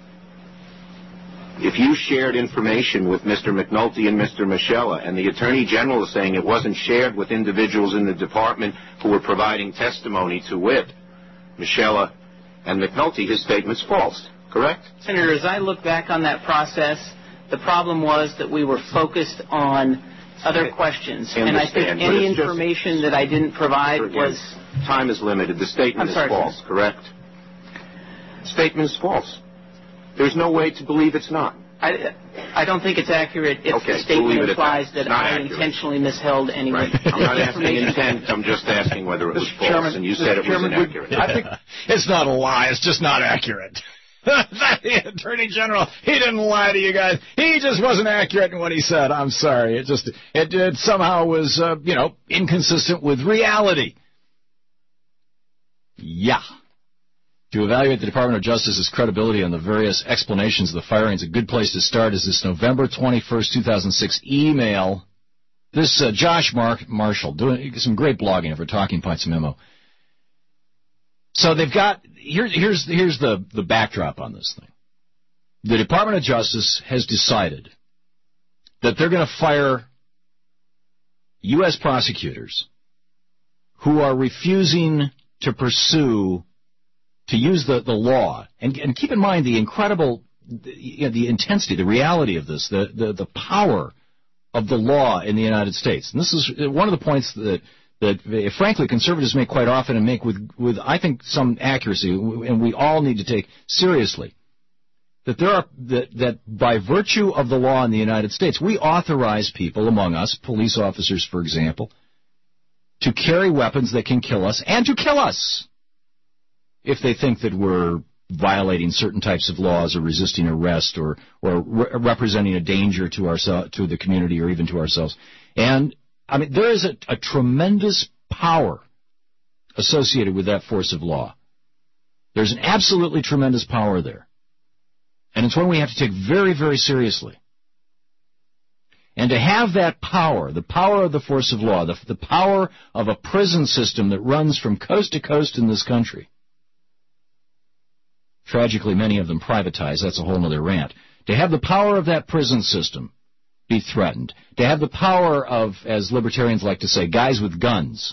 If you shared information with Mr. McNulty and Mr. Michela, and the Attorney General is saying it wasn't shared with individuals in the department who were providing testimony to wit, Michela and McNulty, his statement's false, correct? Senator, as I look back on that process, the problem was that we were focused on other questions. And I think any information that I didn't provide was... Time is limited. The statement is false, correct? The statement is false. There's no way to believe it's not. I don't think it's accurate if the statement implies that I intentionally misheld anyone. Right. I'm not asking intent. I'm just asking whether it was false, and you said it was inaccurate. I think it's not a lie. It's just not accurate. The Attorney General, he didn't lie to you guys. He just wasn't accurate in what he said. I'm sorry. It somehow was, inconsistent with reality. Yeah. To evaluate the Department of Justice's credibility on the various explanations of the firings, a good place to start is this November 21st, 2006 email. This Josh Marshall doing some great blogging over Talking Points Memo. So they've got here's the backdrop on this thing. The Department of Justice has decided that they're going to fire U.S. prosecutors who are refusing to use the law, and keep in mind the incredible, the intensity, the reality of this, the power of the law in the United States. And this is one of the points that frankly conservatives make quite often and make with I think some accuracy, and we all need to take seriously. That by virtue of the law in the United States, we authorize people among us, police officers, for example, to carry weapons that can kill us and to kill us if they think that we're violating certain types of laws or resisting arrest or representing a danger to the community or even to ourselves. And, I mean, there is a tremendous power associated with that force of law. There's an absolutely tremendous power there. And it's one we have to take very, very seriously. And to have that power, the power of the force of law, the power of a prison system that runs from coast to coast in this country, tragically, many of them privatized. That's a whole other rant. To have the power of that prison system be threatened. To have the power of, as libertarians like to say, guys with guns.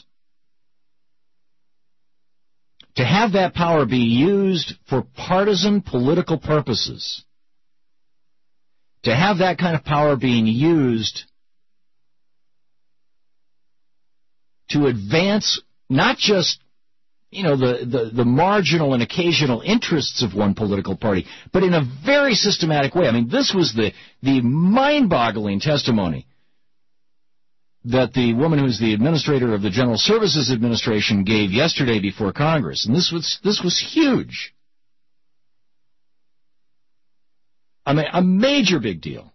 To have that power be used for partisan political purposes. To have that kind of power being used to advance not just the marginal and occasional interests of one political party, but in a very systematic way. I mean, this was the mind-boggling testimony that the woman who's the administrator of the General Services Administration gave yesterday before Congress, and this was huge. I mean, a major big deal.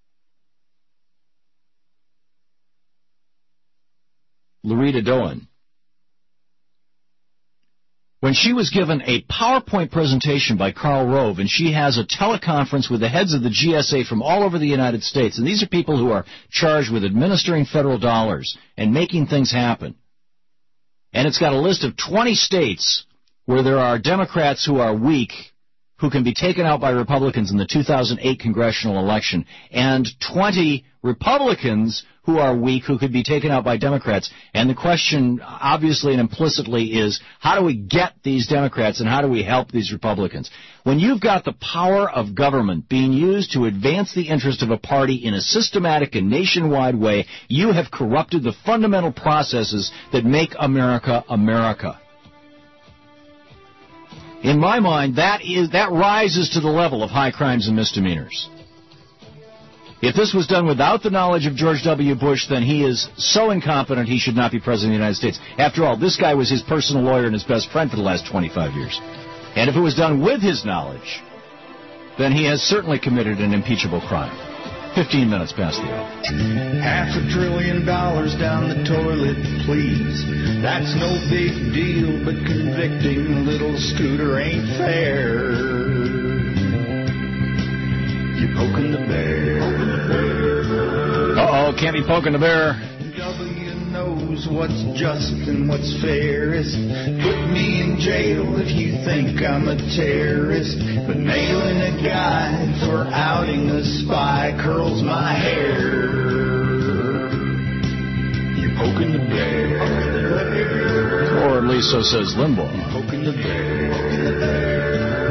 Loretta Doan, when she was given a PowerPoint presentation by Karl Rove, and she has a teleconference with the heads of the GSA from all over the United States, and these are people who are charged with administering federal dollars and making things happen. And it's got a list of 20 states where there are Democrats who are weak, who can be taken out by Republicans in the 2008 congressional election, and 20 Republicans who are weak, who could be taken out by Democrats. And the question, obviously and implicitly, is how do we get these Democrats and how do we help these Republicans? When you've got the power of government being used to advance the interest of a party in a systematic and nationwide way, you have corrupted the fundamental processes that make America America. In my mind, that rises to the level of high crimes and misdemeanors. If this was done without the knowledge of George W. Bush, then he is so incompetent he should not be president of the United States. After all, this guy was his personal lawyer and his best friend for the last 25 years. And if it was done with his knowledge, then he has certainly committed an impeachable crime. 15 minutes past the hour. $500 billion down the toilet, please. That's no big deal, but convicting little Scooter ain't fair. You're poking the bear. Uh-oh, can't be poking the bear. W knows what's just and what's fairest. Put me in jail if you think I'm a terrorist. But nailing a guy for outing a spy curls my hair. You're poking the bear. Or at least so says Limbaugh. You're poking the bear.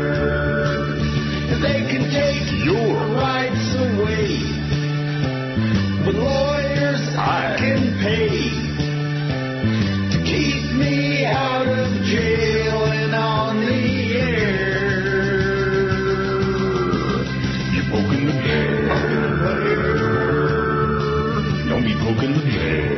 They can take your rights away, but lawyers I can pay to keep me out of jail and on the air. You're poking the bear. Don't be poking the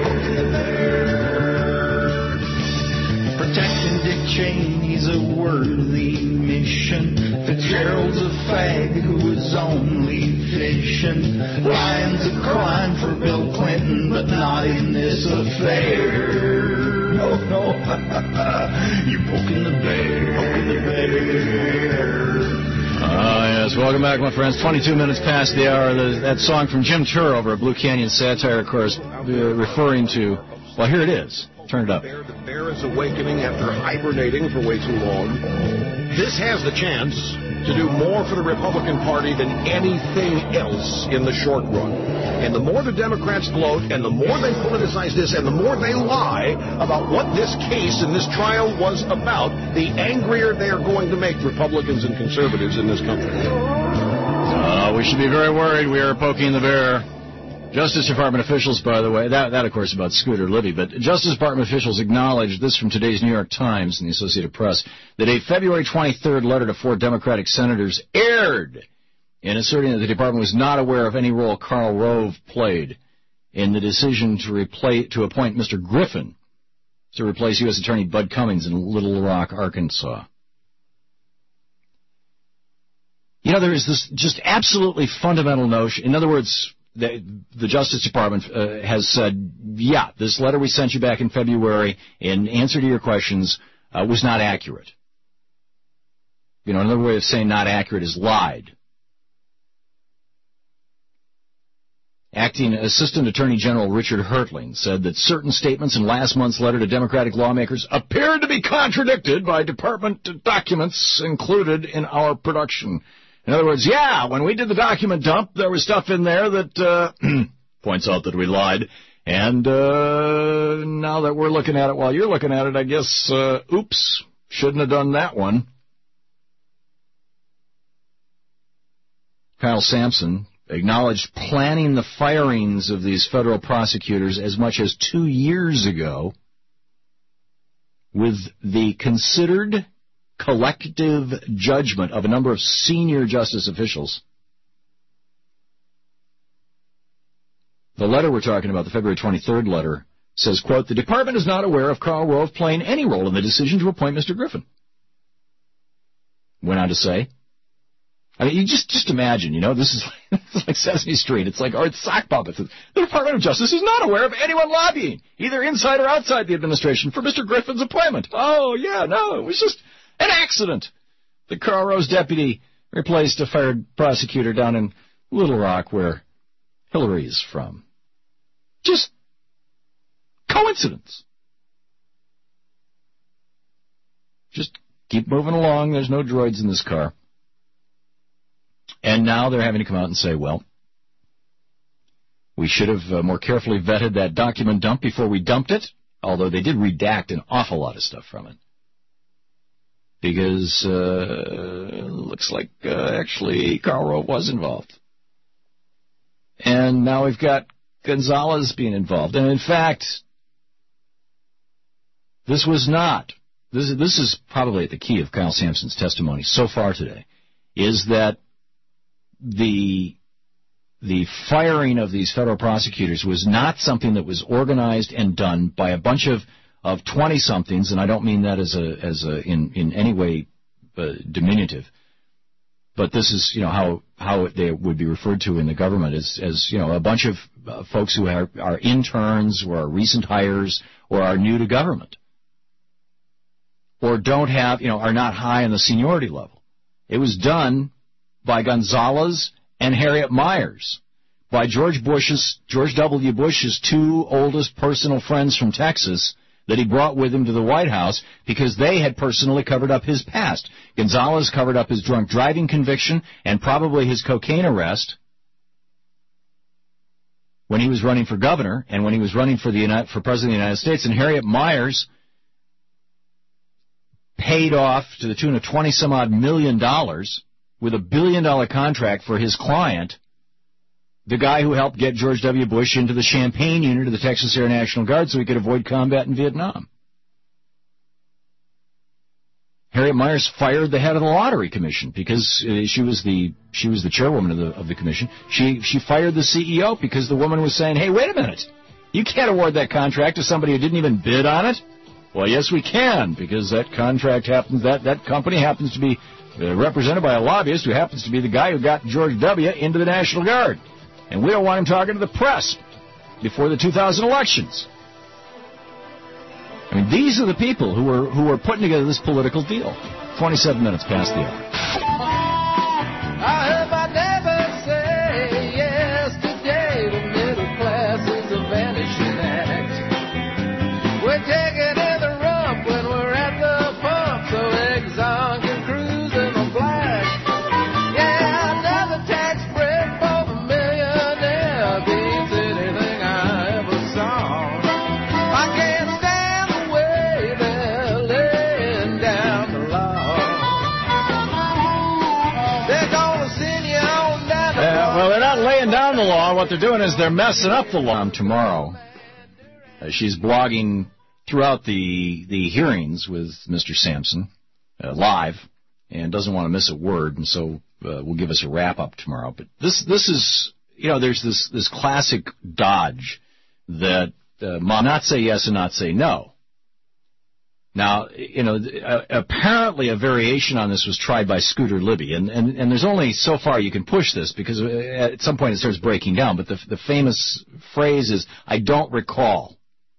bear. Protecting Dick Cheney's a worthy mission. Fitzgerald's a fag who was only fishing. Lying's a crime for Bill Clinton, but not in this affair. No. You're poking the bear. Poking the bear. Yes. Welcome back, my friends. 22 minutes past the hour. That song from Jim Turr over at Blue Canyon Satire, of course, referring to, well, here it is. Turn it up. The bear is awakening after hibernating for way too long. This has the chance to do more for the Republican Party than anything else in the short run. And the more the Democrats gloat, and the more they politicize this, and the more they lie about what this case and this trial was about, the angrier they are going to make Republicans and conservatives in this country. We should be very worried. We are poking the bear. Justice Department officials, by the way, that of course about Scooter Libby, but Justice Department officials acknowledged, this from today's New York Times and the Associated Press, that a February 23rd letter to 4 Democratic senators erred in asserting that the department was not aware of any role Karl Rove played in the decision to appoint Mr. Griffin to replace U.S. Attorney Bud Cummings in Little Rock, Arkansas. You know, there is this just absolutely fundamental notion. In other words, the Justice Department has said, yeah, this letter we sent you back in February in answer to your questions was not accurate. You know, another way of saying not accurate is lied. Acting Assistant Attorney General Richard Hertling said that certain statements in last month's letter to Democratic lawmakers appeared to be contradicted by department documents included in our production. In other words, yeah, when we did the document dump, there was stuff in there that points out that we lied. And now that we're looking at it while you're looking at it, I guess, oops, shouldn't have done that one. Kyle Sampson acknowledged planning the firings of these federal prosecutors as much as 2 years ago. with the considered collective judgment of a number of senior justice officials. The letter we're talking about, the February 23rd letter, says, quote, the department is not aware of Karl Rove playing any role in the decision to appoint Mr. Griffin. Went on to say, I mean, you just imagine, this is like Sesame Street. It's like Art sock puppets. The Department of Justice is not aware of anyone lobbying, either inside or outside the administration, for Mr. Griffin's appointment. Oh, yeah, no, it was just an accident. The Karl Rove's deputy replaced a fired prosecutor down in Little Rock, where Hillary's from. Just coincidence. Just keep moving along. There's no droids in this car. And now they're having to come out and say, well, we should have more carefully vetted that document dump before we dumped it, although they did redact an awful lot of stuff from it. Because looks like actually Karl Rove was involved. And now we've got Gonzalez being involved. And in fact, this was not, this is probably the key of Kyle Sampson's testimony so far today, is that the firing of these federal prosecutors was not something that was organized and done by a bunch of 20-somethings, and I don't mean that as in any way diminutive. But this is, how they would be referred to in the government as a bunch of folks who are interns or are recent hires or are new to government or don't have, are not high on the seniority level. It was done by Gonzalez and Harriet Myers, by George W. Bush's two oldest personal friends from Texas that he brought with him to the White House because they had personally covered up his past. Gonzalez covered up his drunk driving conviction and probably his cocaine arrest when he was running for governor and when he was running for president of the United States. And Harriet Myers paid off to the tune of $20-some-odd million with $1 billion contract for his client, the guy who helped get George W. Bush into the Champaign unit of the Texas Air National Guard so he could avoid combat in Vietnam. Harriet Myers fired the head of the Lottery Commission because she was the chairwoman of the commission. She fired the CEO because the woman was saying, "Hey, wait a minute, you can't award that contract to somebody who didn't even bid on it." Well, yes, we can, because that contract that company happens to be represented by a lobbyist who happens to be the guy who got George W. into the National Guard. And we don't want him talking to the press before the 2000 elections. I mean, these are the people who are putting together this political deal. 27 minutes past the hour. I hope I never say yesterday. The middle class is a vanishing act. We're taking in the rump when we're at the pump, so Exxon can cruise in the black. Yeah, another tax break for the millionaire beats anything I ever saw. I can't stand the way they're laying down the law. They're gonna send you on down the law. Well, they're not laying down the law. What they're doing is they're messing up the law. Tomorrow, she's blogging throughout the hearings with Mr. Sampson live, and doesn't want to miss a word, and so will give us a wrap-up tomorrow. But this is, there's this classic dodge that not say yes and not say no. Now, apparently a variation on this was tried by Scooter Libby, and there's only so far you can push this, because at some point it starts breaking down, but the famous phrase is, "I don't recall."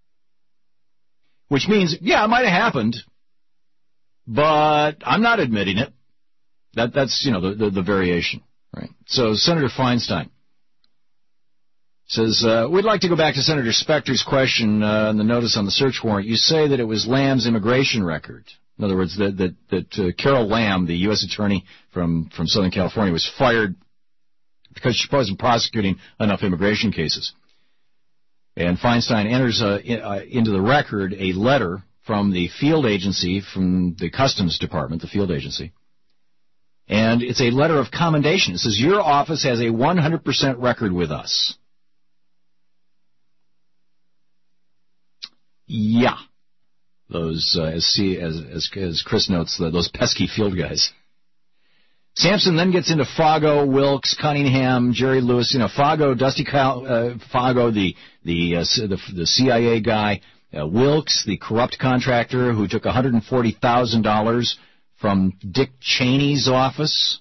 Which means, yeah, it might have happened, but I'm not admitting it. That's the variation, right? So Senator Feinstein says, we'd like to go back to Senator Specter's question in the notice on the search warrant. You say that it was Lamb's immigration record. In other words, that Carol Lamb, the U.S. attorney from Southern California, was fired because she wasn't prosecuting enough immigration cases. And Feinstein enters into the record a letter from the field agency, from the Customs Department, the field agency. And it's a letter of commendation. It says, your office has a 100% record with us. Yeah. Those, as Chris notes, those pesky field guys. Sampson then gets into Foggo, Wilkes, Cunningham, Jerry Lewis. Foggo, Dusty Foggo, the CIA guy. Wilkes, the corrupt contractor who took $140,000 from Dick Cheney's office.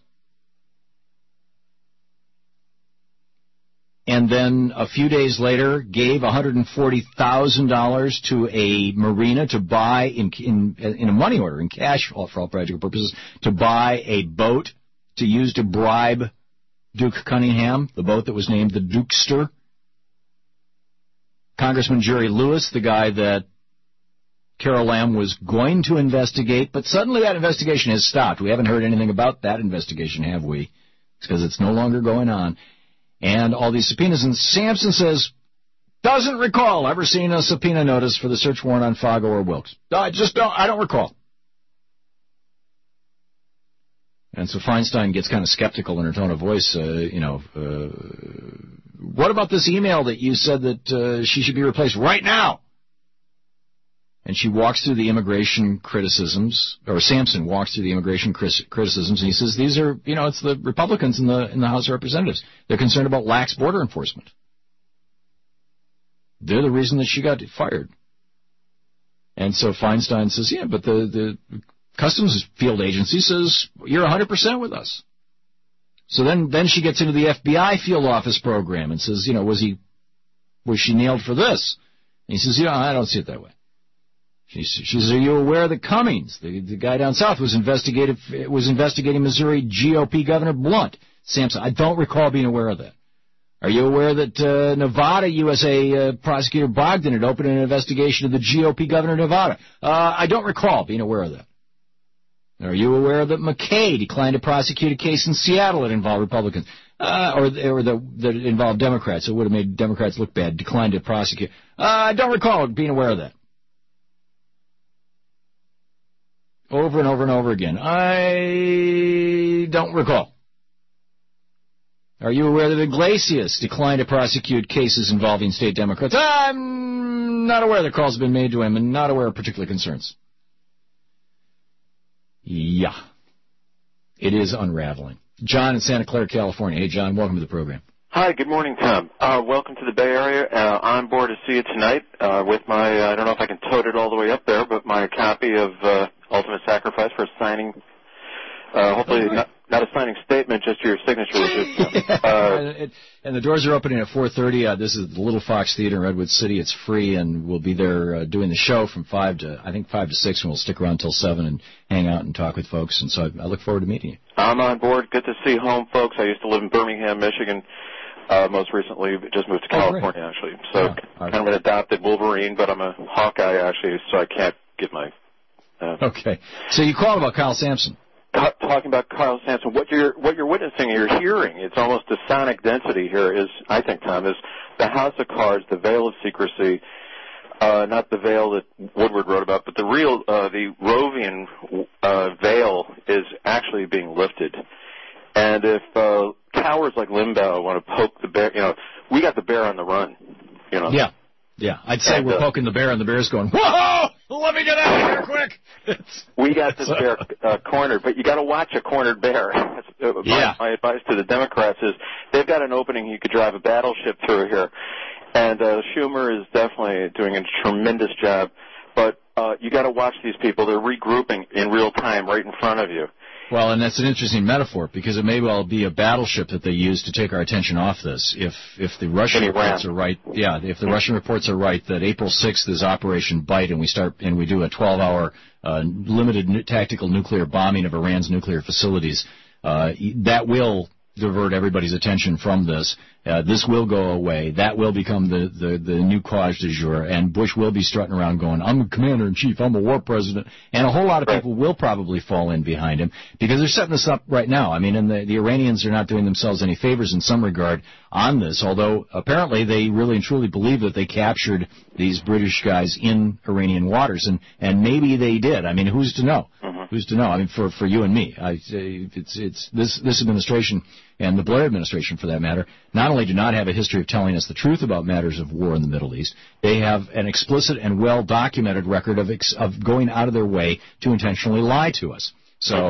And then a few days later gave $140,000 to a marina to buy, in a money order, in cash for all practical purposes, to buy a boat to use to bribe Duke Cunningham, the boat that was named the Dukester. Congressman Jerry Lewis, the guy that Carol Lam was going to investigate, but suddenly that investigation has stopped. We haven't heard anything about that investigation, have we? It's because it's no longer going on. And all these subpoenas. And Sampson says, doesn't recall ever seeing a subpoena notice for the search warrant on Foggo or Wilkes. I don't recall. And so Feinstein gets kind of skeptical in her tone of voice. What about this email that you said that she should be replaced right now? And she walks through the immigration criticisms, or Sampson walks through the immigration criticisms, and he says these are, it's the Republicans in the House of Representatives. They're concerned about lax border enforcement. They're the reason that she got fired. And so Feinstein says, yeah, but the Customs Field Agency says you're 100% with us. So then she gets into the FBI field office program and says, was she nailed for this? And he says, I don't see it that way. She says, are you aware that Cummings, the guy down south, was investigating Missouri GOP Governor Blunt? Sampson, I don't recall being aware of that. Are you aware that Nevada USA prosecutor Bogdan had opened an investigation of the GOP Governor of Nevada? I don't recall being aware of that. Are you aware that McKay declined to prosecute a case in Seattle that involved Republicans, or that involved Democrats? It would have made Democrats look bad. Declined to prosecute. I don't recall being aware of that. Over and over and over again. I don't recall. Are you aware that Iglesias declined to prosecute cases involving state Democrats? I'm not aware that calls have been made to him and not aware of particular concerns. Yeah. It is unraveling. John in Santa Clara, California. Hey, John, welcome to the program. Hi, good morning, Tom. Welcome to the Bay Area. I'm bored to see you tonight with my, I don't know if I can tote it all the way up there, but my copy of Ultimate Sacrifice for signing, hopefully not a signing statement, just your signature. And the doors are opening at 4:30. This is the Little Fox Theater in Redwood City. It's free, and we'll be there doing the show from 5 to 6, and we'll stick around till 7 and hang out and talk with folks. And so I look forward to meeting you. I'm on board. Good to see home, folks. I used to live in Birmingham, Michigan. Most recently, just moved to California, actually. So kind of an adopted Wolverine, but I'm a Hawkeye, actually, so I can't get my... Okay. So you called about Kyle Sampson. Talking about Kyle Sampson, what you're witnessing, you're hearing, it's almost a sonic density here is, I think, Tom, is the House of Cards, the veil of secrecy, not the veil that Woodward wrote about, but the Rovian veil is actually being lifted. And if cowards like Limbaugh want to poke the bear, we got the bear on the run, Yeah, I'd say we're poking the bear, and the bear's going, whoa, let me get out of here quick. We got this bear cornered, but you got to watch a cornered bear. My advice to the Democrats is they've got an opening you could drive a battleship through here. And Schumer is definitely doing a tremendous job. But you got to watch these people. They're regrouping in real time right in front of you. Well, and that's an interesting metaphor because it may well be a battleship that they use to take our attention off this. If the Russian reports are right, if the Russian reports are right that April 6th is Operation Bite and we do a 12-hour limited tactical nuclear bombing of Iran's nuclear facilities, that will divert everybody's attention from this. This will go away. That will become the new cause du jour, and Bush will be strutting around going, I'm a commander-in-chief, I'm a war president, and a whole lot of people will probably fall in behind him because they're setting this up right now. I mean, and the Iranians are not doing themselves any favors in some regard on this, although apparently they really and truly believe that they captured these British guys in Iranian waters, and maybe they did. I mean, who's to know? Who's to know? I mean, for you and me, it's this administration and the Blair administration, for that matter, not only do not have a history of telling us the truth about matters of war in the Middle East, they have an explicit and well-documented record of going out of their way to intentionally lie to us. So,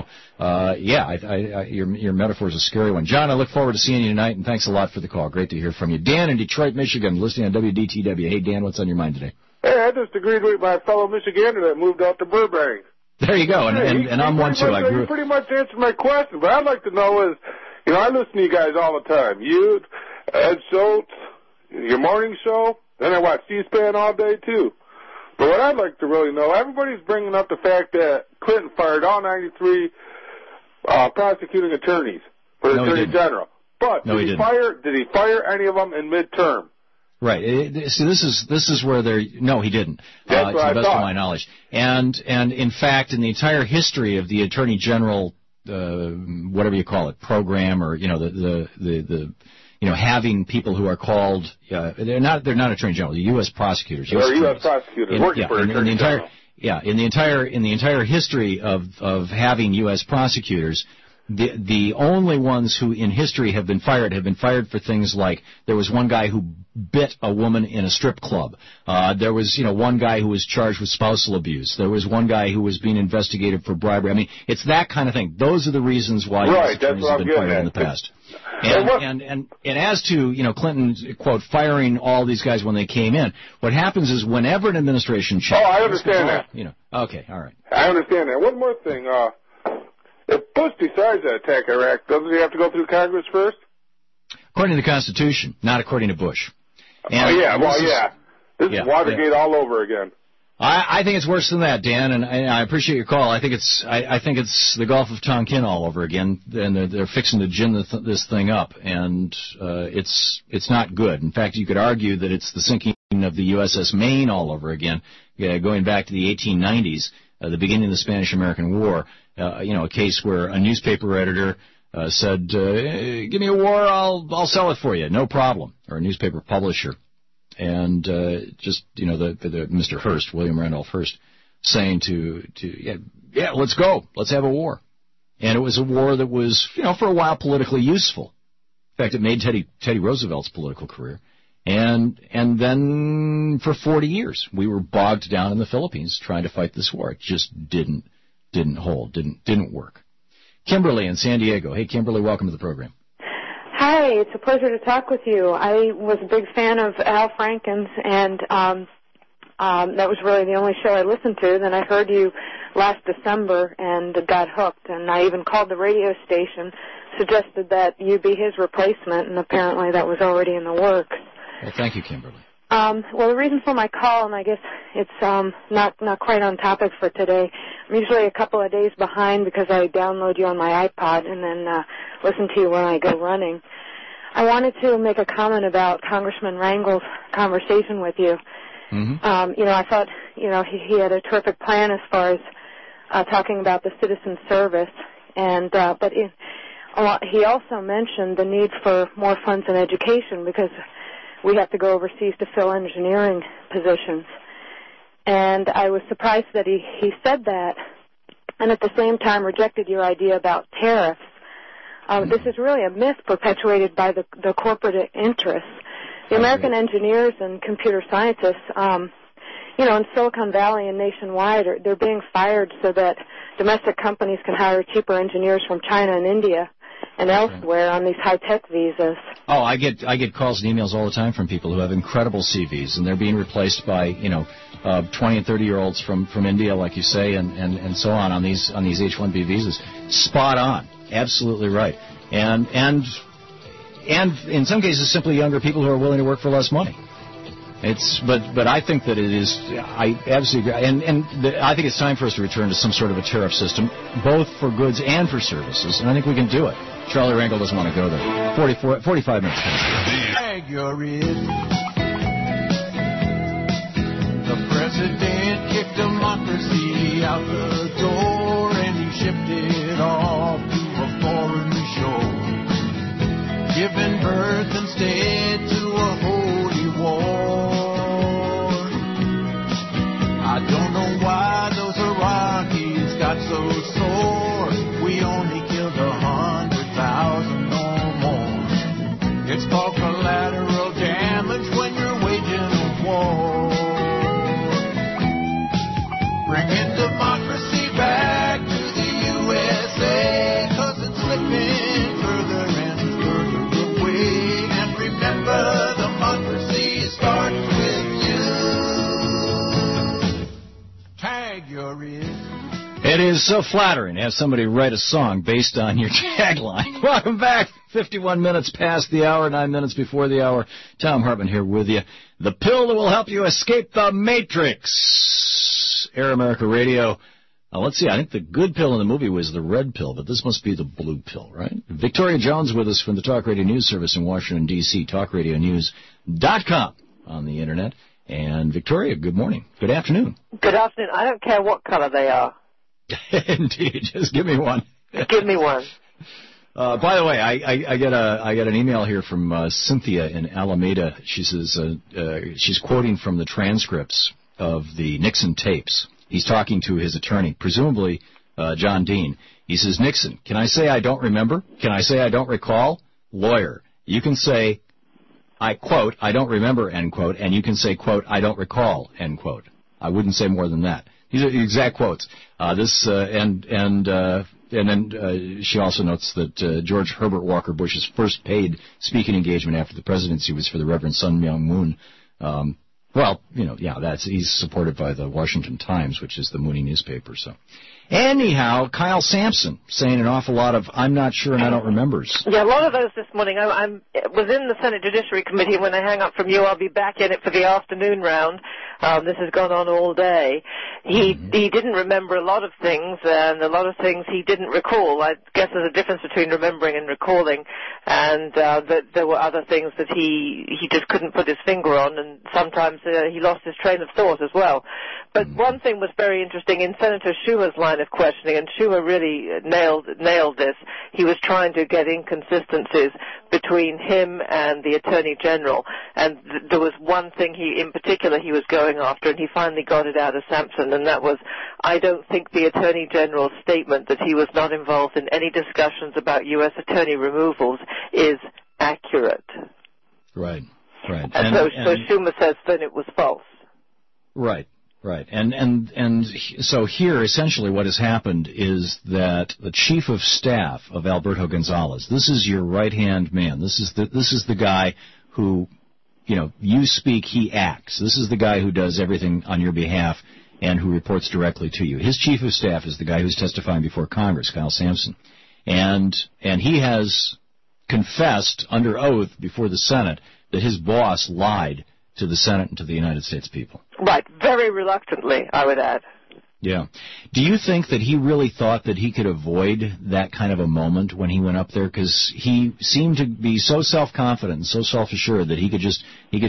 your metaphor is a scary one. John, I look forward to seeing you tonight, and thanks a lot for the call. Great to hear from you. Dan in Detroit, Michigan, listening on WDTW. Hey, Dan, what's on your mind today? Hey, I just agreed with my fellow Michigander that moved out to Burbank. There you go, and I'm one too. You pretty much answered my question, but I'd like to know is, I listen to you guys all the time. You, Ed Schultz, your morning show, then I watch C-SPAN all day too. But what I'd like to really know, everybody's bringing up the fact that Clinton fired all 93 prosecuting attorneys for the Attorney General. But did he fire any of them in midterm? Right. See, this is where no, he didn't. That's what I thought. To the best of my knowledge. And in fact, in the entire history of the Attorney General, whatever you call it, program, or the having people who are called they're not Attorney General, the U.S. prosecutors. U.S. prosecutors working for Attorney General. Yeah, in the entire history of having U.S. prosecutors. The only ones who in history have been fired for things like there was one guy who bit a woman in a strip club. There was one guy who was charged with spousal abuse. There was one guy who was being investigated for bribery. I mean, it's that kind of thing. Those are the reasons why U.S. attorneys have been fired in the past. And as to Clinton, quote, firing all these guys when they came in, what happens is whenever an administration changes. Oh, I understand that. Okay, all right. I understand that. One more thing. If Bush decides to attack Iraq, doesn't he have to go through Congress first? According to the Constitution, not according to Bush. This is Watergate all over again. I think it's worse than that, Dan, and I appreciate your call. I think it's the Gulf of Tonkin all over again, and they're fixing to gin this thing up, and it's not good. In fact, you could argue that it's the sinking of the USS Maine all over again, going back to the 1890s, the beginning of the Spanish-American War. A case where a newspaper editor said, "Give me a war, I'll sell it for you, no problem," or a newspaper publisher. And the Mr. Hearst, William Randolph Hearst, saying yeah, let's go, let's have a war. And it was a war that was, for a while politically useful. In fact, it made Teddy Roosevelt's political career. And then for 40 years, we were bogged down in the Philippines trying to fight this war. It just didn't hold, didn't work. Kimberly in San Diego. Hey, Kimberly, welcome to the program. Hi, it's a pleasure to talk with you. I was a big fan of Al Franken's, and that was really the only show I listened to. Then I heard you last December and got hooked, and I even called the radio station, suggested that you be his replacement, and apparently that was already in the works. Well, thank you, Kimberly. Well, the reason for my call, and I guess it's not quite on topic for today. I'm usually a couple of days behind because I download you on my iPod and then listen to you when I go running. I wanted to make a comment about Congressman Rangel's conversation with you. Mm-hmm. I thought, he had a terrific plan as far as talking about the citizen service, and but he also mentioned the need for more funds in education because we have to go overseas to fill engineering positions. And I was surprised that he said that, and at the same time rejected your idea about tariffs. This is really a myth perpetuated by the corporate interests. The American engineers and computer scientists, in Silicon Valley and nationwide, they're being fired so that domestic companies can hire cheaper engineers from China and India and elsewhere on these high-tech visas. Oh, I get calls and emails all the time from people who have incredible CVs, and they're being replaced by 20 and 30-year-olds from India, like you say, and so on these H-1B visas. Spot on, absolutely right, and in some cases simply younger people who are willing to work for less money. But I think that it is. I absolutely agree, and I think it's time for us to return to some sort of a tariff system, both for goods and for services, and I think we can do it. Charlie Rangel doesn't want to go there. 45 minutes. The president kicked democracy out the door, and he shipped it off to a foreign shore, giving birth instead to a holy war. I don't know why those Iraqis got got so sore, we only killed 100,000 or more. It's called collateral damage when you're waging a war. Bringing democracy back to the USA, 'cause it's slipping further and further away. And remember, democracy starts with you. Tag your ears. It is so flattering to have somebody write a song based on your tagline. Welcome back. 51 minutes past the hour, 9 minutes before the hour. Tom Hartman here with you. The pill that will help you escape the Matrix. Air America Radio. Let's see, I think the good pill in the movie was the red pill, but this must be the blue pill, right? Victoria Jones with us from the Talk Radio News Service in Washington, D.C., talkradionews.com on the Internet. And Victoria, good morning. Good afternoon. Good afternoon. I don't care what color they are. Indeed. Just give me one. Give me one. By the way, I get an email here from Cynthia in Alameda. She says she's quoting from the transcripts of the Nixon tapes. He's talking to his attorney, presumably John Dean. He says, Nixon, can I say I don't remember? Can I say I don't recall? Lawyer, you can say, I quote, I don't remember, end quote, and you can say, quote, I don't recall, end quote. I wouldn't say more than that. These are the exact quotes. And then she also notes that George Herbert Walker Bush's first paid speaking engagement after the presidency was for the Reverend Sun Myung Moon. He's supported by the Washington Times, which is the Mooney newspaper. So, anyhow, Kyle Sampson saying an awful lot of "I'm not sure" and "I don't remembers." Yeah, a lot of those this morning. I was in the Senate Judiciary Committee. When I hang up from you, I'll be back in it for the afternoon round. This has gone on all day. He didn't remember a lot of things, and a lot of things he didn't recall. I guess there's a difference between remembering and recalling, and that there were other things that he just couldn't put his finger on, and sometimes he lost his train of thought as well. But one thing was very interesting in Senator Schumer's line of questioning, and Schumer really nailed this. He was trying to get inconsistencies between him and the Attorney General, and there was one thing in particular he was going after, and he finally got it out of Sampson, and that was, I don't think the Attorney General's statement that he was not involved in any discussions about U.S. attorney removals is accurate. Right. And so Schumer says then it was false. Right. And so here, essentially what has happened is that the chief of staff of Alberto Gonzales, this is your right-hand man. This is the guy who, you speak, he acts. This is the guy who does everything on your behalf and who reports directly to you. His chief of staff is the guy who's testifying before Congress, Kyle Sampson. And he has confessed under oath before the Senate that his boss lied to the Senate and to the United States people. Right, very reluctantly, I would add. Yeah. Do you think that he really thought that he could avoid that kind of a moment when he went up there? Because he seemed to be so self-confident and so self-assured that he could just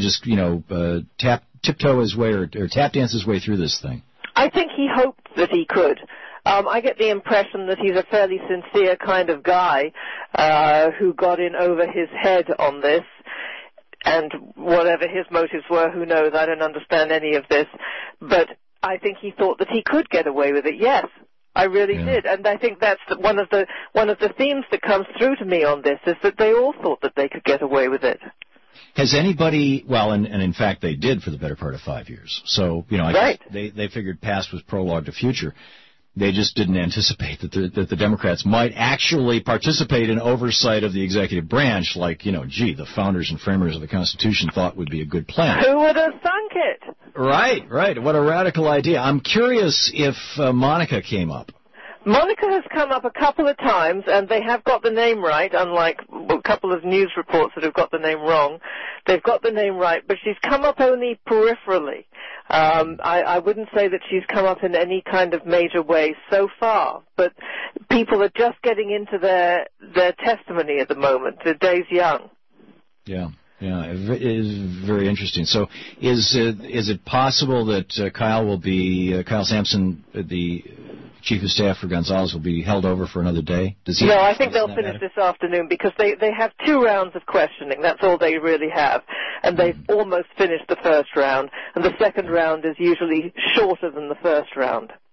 tiptoe his way or tap dance his way through this thing. I think he hoped that he could. I get the impression that he's a fairly sincere kind of guy who got in over his head on this. And whatever his motives were, who knows? I don't understand any of this. But I think he thought that he could get away with it. Yes, I really did. And I think that's one of the themes that comes through to me on this is that they all thought that they could get away with it. Has anybody, and in fact they did for the better part of 5 years. So, I guess they figured past was prologue to future. They just didn't anticipate that the Democrats might actually participate in oversight of the executive branch like, the founders and framers of the Constitution thought would be a good plan. Who would have thunk it? Right. What a radical idea. I'm curious if Monica came up. Monica has come up a couple of times, and they have got the name right, unlike a couple of news reports that have got the name wrong. They've got the name right, but she's come up only peripherally. I wouldn't say that she's come up in any kind of major way so far, but people are just getting into their testimony at the moment. The day's young. Yeah, it is very interesting. So is it possible that Kyle Sampson, the Chief of Staff for Gonzales, will be held over for another day? No, I think they'll finish this afternoon because they have 2 rounds of questioning. That's all they really have. And they've almost finished the first round. And the second round is usually shorter than the first round.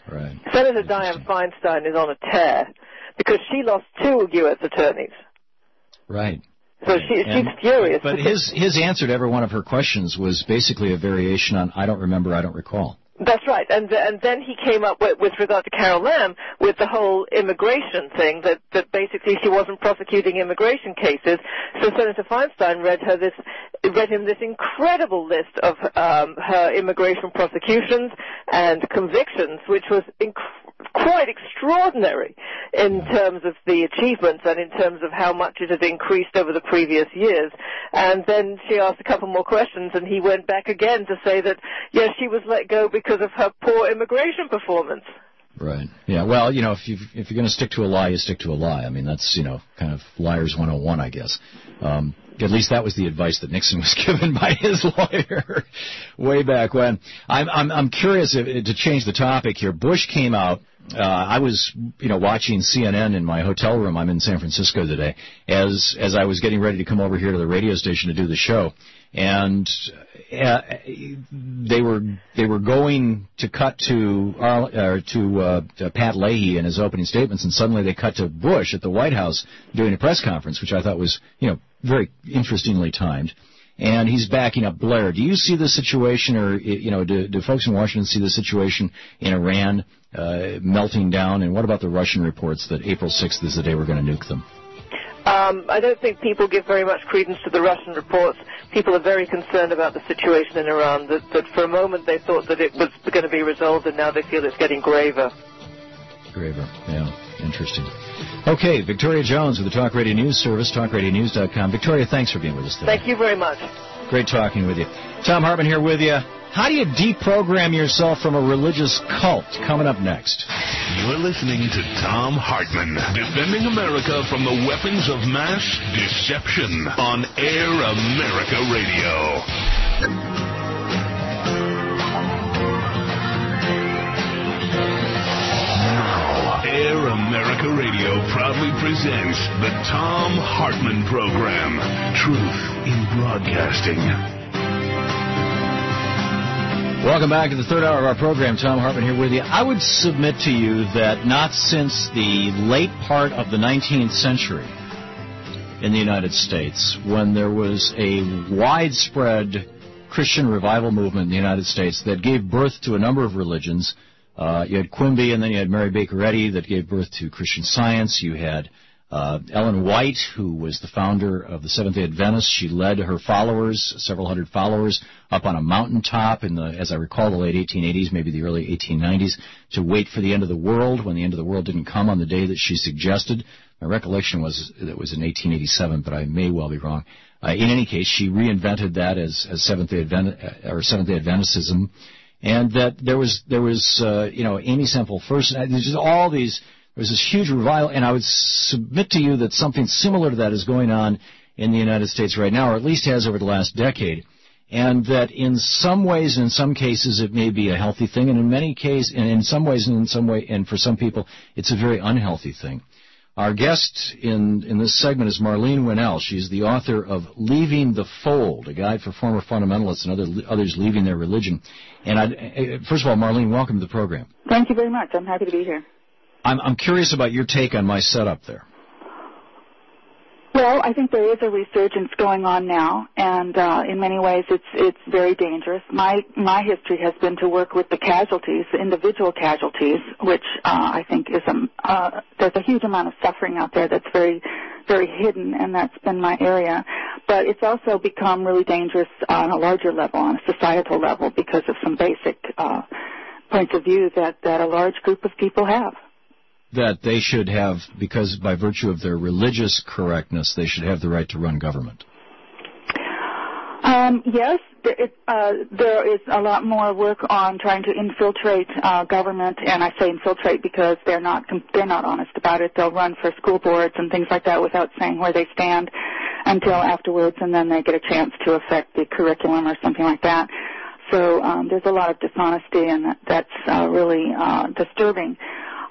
Right. Senator Dianne Feinstein is on a tear because she lost 2 U.S. attorneys. Right. So she's furious. But his answer to every one of her questions was basically a variation on, I don't remember, I don't recall. That's right, and then he came up with regard to Carol Lam with the whole immigration thing that basically she wasn't prosecuting immigration cases. So Senator Feinstein read him this incredible list of her immigration prosecutions and convictions, which was quite extraordinary in terms of the achievements and in terms of how much it had increased over the previous years. And then she asked a couple more questions, and he went back again to say that, yes, she was let go because of her poor immigration performance. Right. Yeah, well, if you're going to stick to a lie, you stick to a lie. I mean, that's, kind of Liars 101, I guess. At least that was the advice that Nixon was given by his lawyer way back when. I'm curious to change the topic here. Bush came out. I was, watching CNN in my hotel room. I'm in San Francisco today, as I was getting ready to come over here to the radio station to do the show, and they were going to cut to Pat Leahy in his opening statements, and suddenly they cut to Bush at the White House doing a press conference, which I thought was, very interestingly timed. And he's backing up Blair. Do you see the situation, or do folks in Washington see the situation in Iran melting down? And what about the Russian reports that April 6th is the day we're going to nuke them? I don't think people give very much credence to the Russian reports. People are very concerned about the situation in Iran, that for a moment they thought that it was going to be resolved, and now they feel it's getting graver. Graver, yeah. Interesting. Okay, Victoria Jones with the Talk Radio News Service, talkradionews.com. Victoria, thanks for being with us today. Thank you very much. Great talking with you. Tom Hartman here with you. How do you deprogram yourself from a religious cult? Coming up next. You're listening to Tom Hartman, defending America from the weapons of mass deception on Air America Radio. Air America Radio proudly presents the Tom Hartman Program. Truth in Broadcasting. Welcome back to the third hour of our program. Tom Hartman here with you. I would submit to you that not since the late part of the 19th century in the United States, when there was a widespread Christian revival movement in the United States that gave birth to a number of religions. You had Quimby, and then you had Mary Baker Eddy that gave birth to Christian Science. You had Ellen White, who was the founder of the Seventh-day Adventists. She led her followers, several hundred followers, up on a mountaintop in the, as I recall, the late 1880s, maybe the early 1890s, to wait for the end of the world, when the end of the world didn't come on the day that she suggested. My recollection was that it was in 1887, but I may well be wrong. In any case, she reinvented that as Seventh-day Adventism. And that there was Amy Semple first. There's just all these. There's this huge revival, and I would submit to you that something similar to that is going on in the United States right now, or at least has over the last decade. And that in some ways, and in some cases, it may be a healthy thing, and in many cases, and in some ways, and in some way, and for some people, it's a very unhealthy thing. Our guest in this segment is Marlene Winell. She's the author of Leaving the Fold, a guide for former fundamentalists and others leaving their religion. And first of all, Marlene, welcome to the program. Thank you very much. I'm happy to be here. I'm curious about your take on my setup there. Well, I think there is a resurgence going on now, and in many ways it's very dangerous. My history has been to work with the casualties, the individual casualties, which I think is there's a huge amount of suffering out there that's very, very hidden, and that's been my area. But it's also become really dangerous on a larger level, on a societal level, because of some basic points of view that a large group of people have. That they should have, because by virtue of their religious correctness, they should have the right to run government. Yes, there is a lot more work on trying to infiltrate government, and I say infiltrate because they're not honest about it. They'll run for school boards and things like that without saying where they stand until afterwards, and then they get a chance to affect the curriculum or something like that. So there's a lot of dishonesty, and that's really disturbing.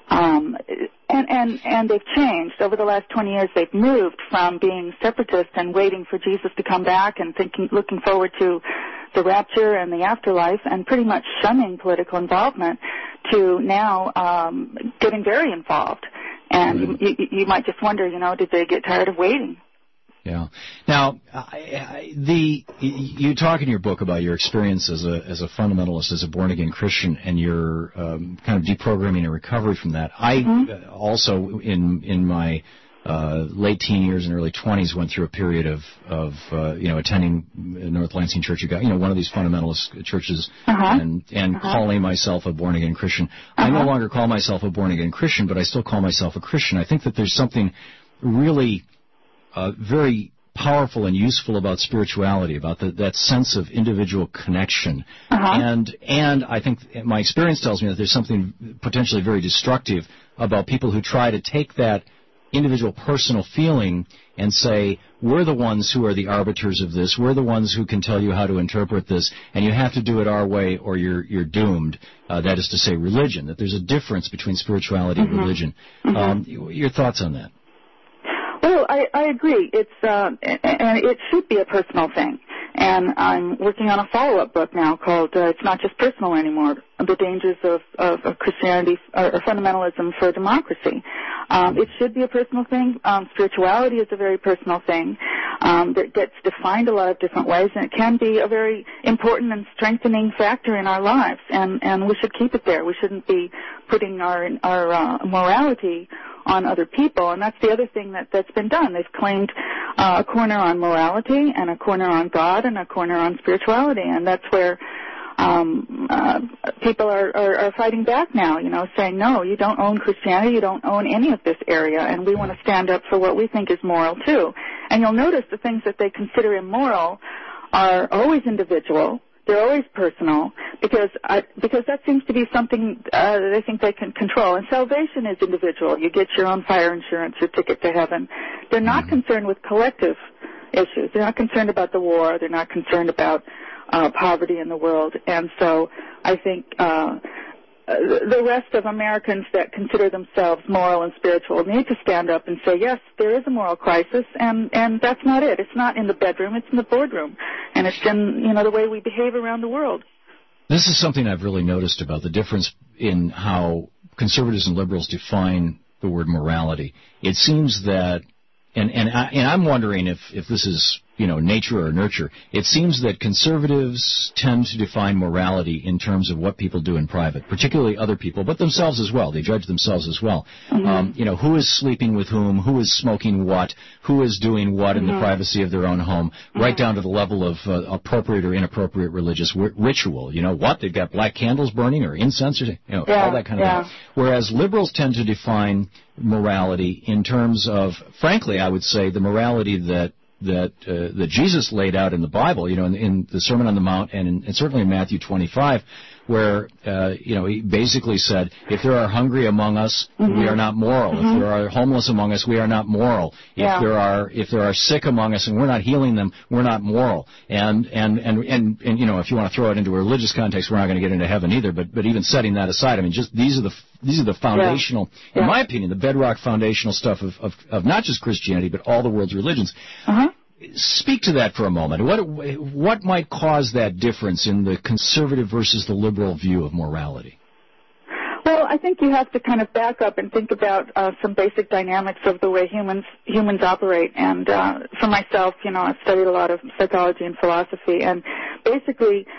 And they've changed. Over the last 20 years, they've moved from being separatists and waiting for Jesus to come back and looking forward to the rapture and the afterlife and pretty much shunning political involvement to now getting very involved. And you might just wonder, did they get tired of waiting? Yeah. Now, you talk in your book about your experience as a fundamentalist, as a born-again Christian, and your kind of deprogramming and recovery from that. I also, in my late teen years and early 20s, went through a period of attending North Lansing Church. You got one of these fundamentalist churches, and calling myself a born-again Christian. I no longer call myself a born-again Christian, but I still call myself a Christian. I think that there's something really very powerful and useful about spirituality, about that sense of individual connection. And I think my experience tells me that there's something potentially very destructive about people who try to take that individual personal feeling and say, we're the ones who are the arbiters of this, we're the ones who can tell you how to interpret this, and you have to do it our way or you're doomed. That is to say, religion, that there's a difference between spirituality and religion. Your thoughts on that? Well, I agree. It's and it should be a personal thing. And I'm working on a follow-up book now called It's Not Just Personal Anymore, The Dangers of Christianity or Fundamentalism for Democracy. It should be a personal thing. Spirituality is a very personal thing that gets defined a lot of different ways, and it can be a very important and strengthening factor in our lives, and we should keep it there. We shouldn't be putting our morality on other people, and that's the other thing that's been done. They've claimed a corner on morality and a corner on God and a corner on spirituality, and that's where people are fighting back now, saying, no, you don't own Christianity, you don't own any of this area, and we want to stand up for what we think is moral too. And you'll notice the things that they consider immoral are always individual. They're always personal because that seems to be something they think they can control. And salvation is individual. You get your own fire insurance, your ticket to heaven. They're not concerned with collective issues. They're not concerned about the war. They're not concerned about poverty in the world. And so I think the rest of Americans that consider themselves moral and spiritual need to stand up and say, yes, there is a moral crisis, and that's not it. It's not in the bedroom, it's in the boardroom, and it's in, the way we behave around the world. This is something I've really noticed about the difference in how conservatives and liberals define the word morality. It seems that, and I'm wondering if this is, nature or nurture. It seems that conservatives tend to define morality in terms of what people do in private, particularly other people, but themselves as well. They judge themselves as well. Who is sleeping with whom, who is smoking what, who is doing what in the privacy of their own home, right down to the level of appropriate or inappropriate religious ritual. They've got black candles burning or incense, or all that kind of thing. Whereas liberals tend to define morality in terms of, frankly, I would say the morality that Jesus laid out in the Bible, in the Sermon on the Mount, and certainly in Matthew 25, where he basically said, if there are hungry among us, we are not moral. If there are homeless among us, we are not moral. If there are sick among us and we're not healing them, we're not moral. And if you want to throw it into a religious context, we're not going to get into heaven either. But even setting that aside, just these are the foundational, in my opinion, the bedrock foundational stuff of not just Christianity but all the world's religions. Speak to that for a moment. What might cause that difference in the conservative versus the liberal view of morality? Well, I think you have to kind of back up and think about some basic dynamics of the way humans operate. And for myself, I've studied a lot of psychology and philosophy, and basically,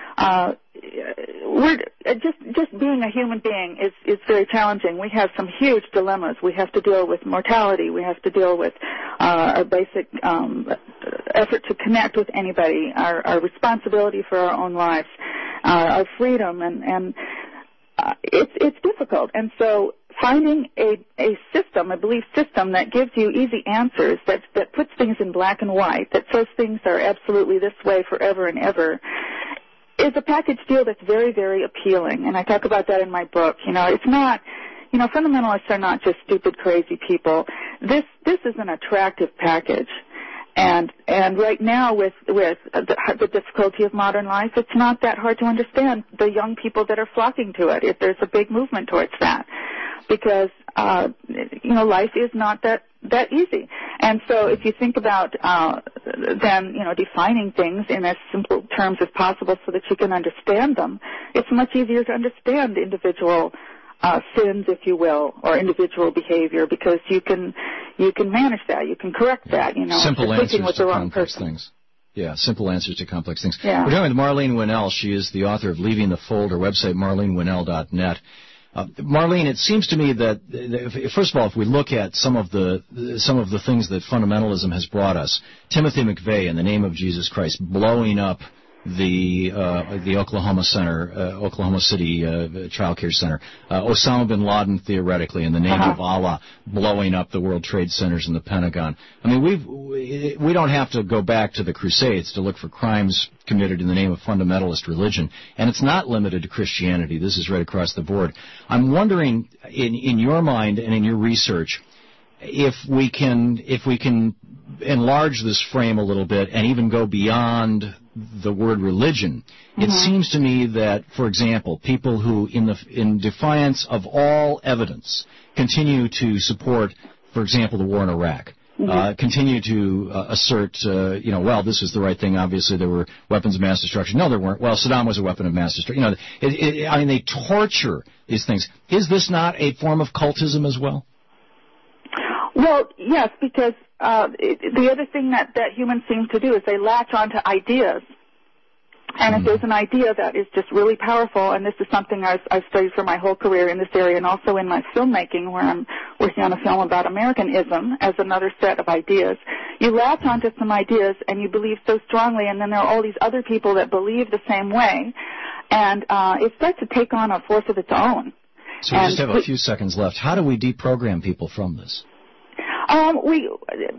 we're just being a human being is very challenging. We have some huge dilemmas. We have to deal with mortality. We have to deal with our basic effort to connect with anybody, our responsibility for our own lives, our freedom, and it's difficult. And so finding a system, a belief system that gives you easy answers, that puts things in black and white, that says things are absolutely this way forever and ever, is a package deal that's very, very appealing. And I talk about that in my book. It's not, fundamentalists are not just stupid, crazy people. This is an attractive package. And right now with the difficulty of modern life, it's not that hard to understand the young people that are flocking to it. If there's a big movement towards that, because life is not that easy. And so if you think about then defining things in as simple terms as possible so that you can understand them, it's much easier to understand individual sins, if you will, or individual behavior, because you can manage that, you can correct that. Simple answers with to the wrong complex person. things. Yeah, simple answers to complex things. Yeah. We're talking with Marlene Winnell. She is the author of Leaving the Fold. Her website, marlenewinnell.net. Marlene, it seems to me that, first of all, if we look at some of the things that fundamentalism has brought us, Timothy McVeigh, in the name of Jesus Christ, blowing up the Oklahoma City Child Care Center, Osama bin Laden, theoretically, in the name of Allah, blowing up the World Trade Centers and the Pentagon. I mean, we don't have to go back to the Crusades to look for crimes committed in the name of fundamentalist religion, and it's not limited to Christianity. This is right across the board. I'm wondering, in your mind and in your research, if we can enlarge this frame a little bit and even go beyond the word religion. It seems to me that, for example, people who, in defiance of all evidence, continue to support, for example, the war in Iraq, continue to assert, well, this was the right thing. Obviously, there were weapons of mass destruction. No, there weren't. Well, Saddam was a weapon of mass destruction. They torture these things. Is this not a form of cultism as well? Well, yes, because the other thing that humans seem to do is they latch onto ideas. And if there's an idea that is just really powerful, and this is something I've studied for my whole career in this area and also in my filmmaking, where I'm working on a film about Americanism as another set of ideas, you latch onto some ideas and you believe so strongly, and then there are all these other people that believe the same way, and it starts to take on a force of its own. So we just have a few seconds left. How do we deprogram people from this? We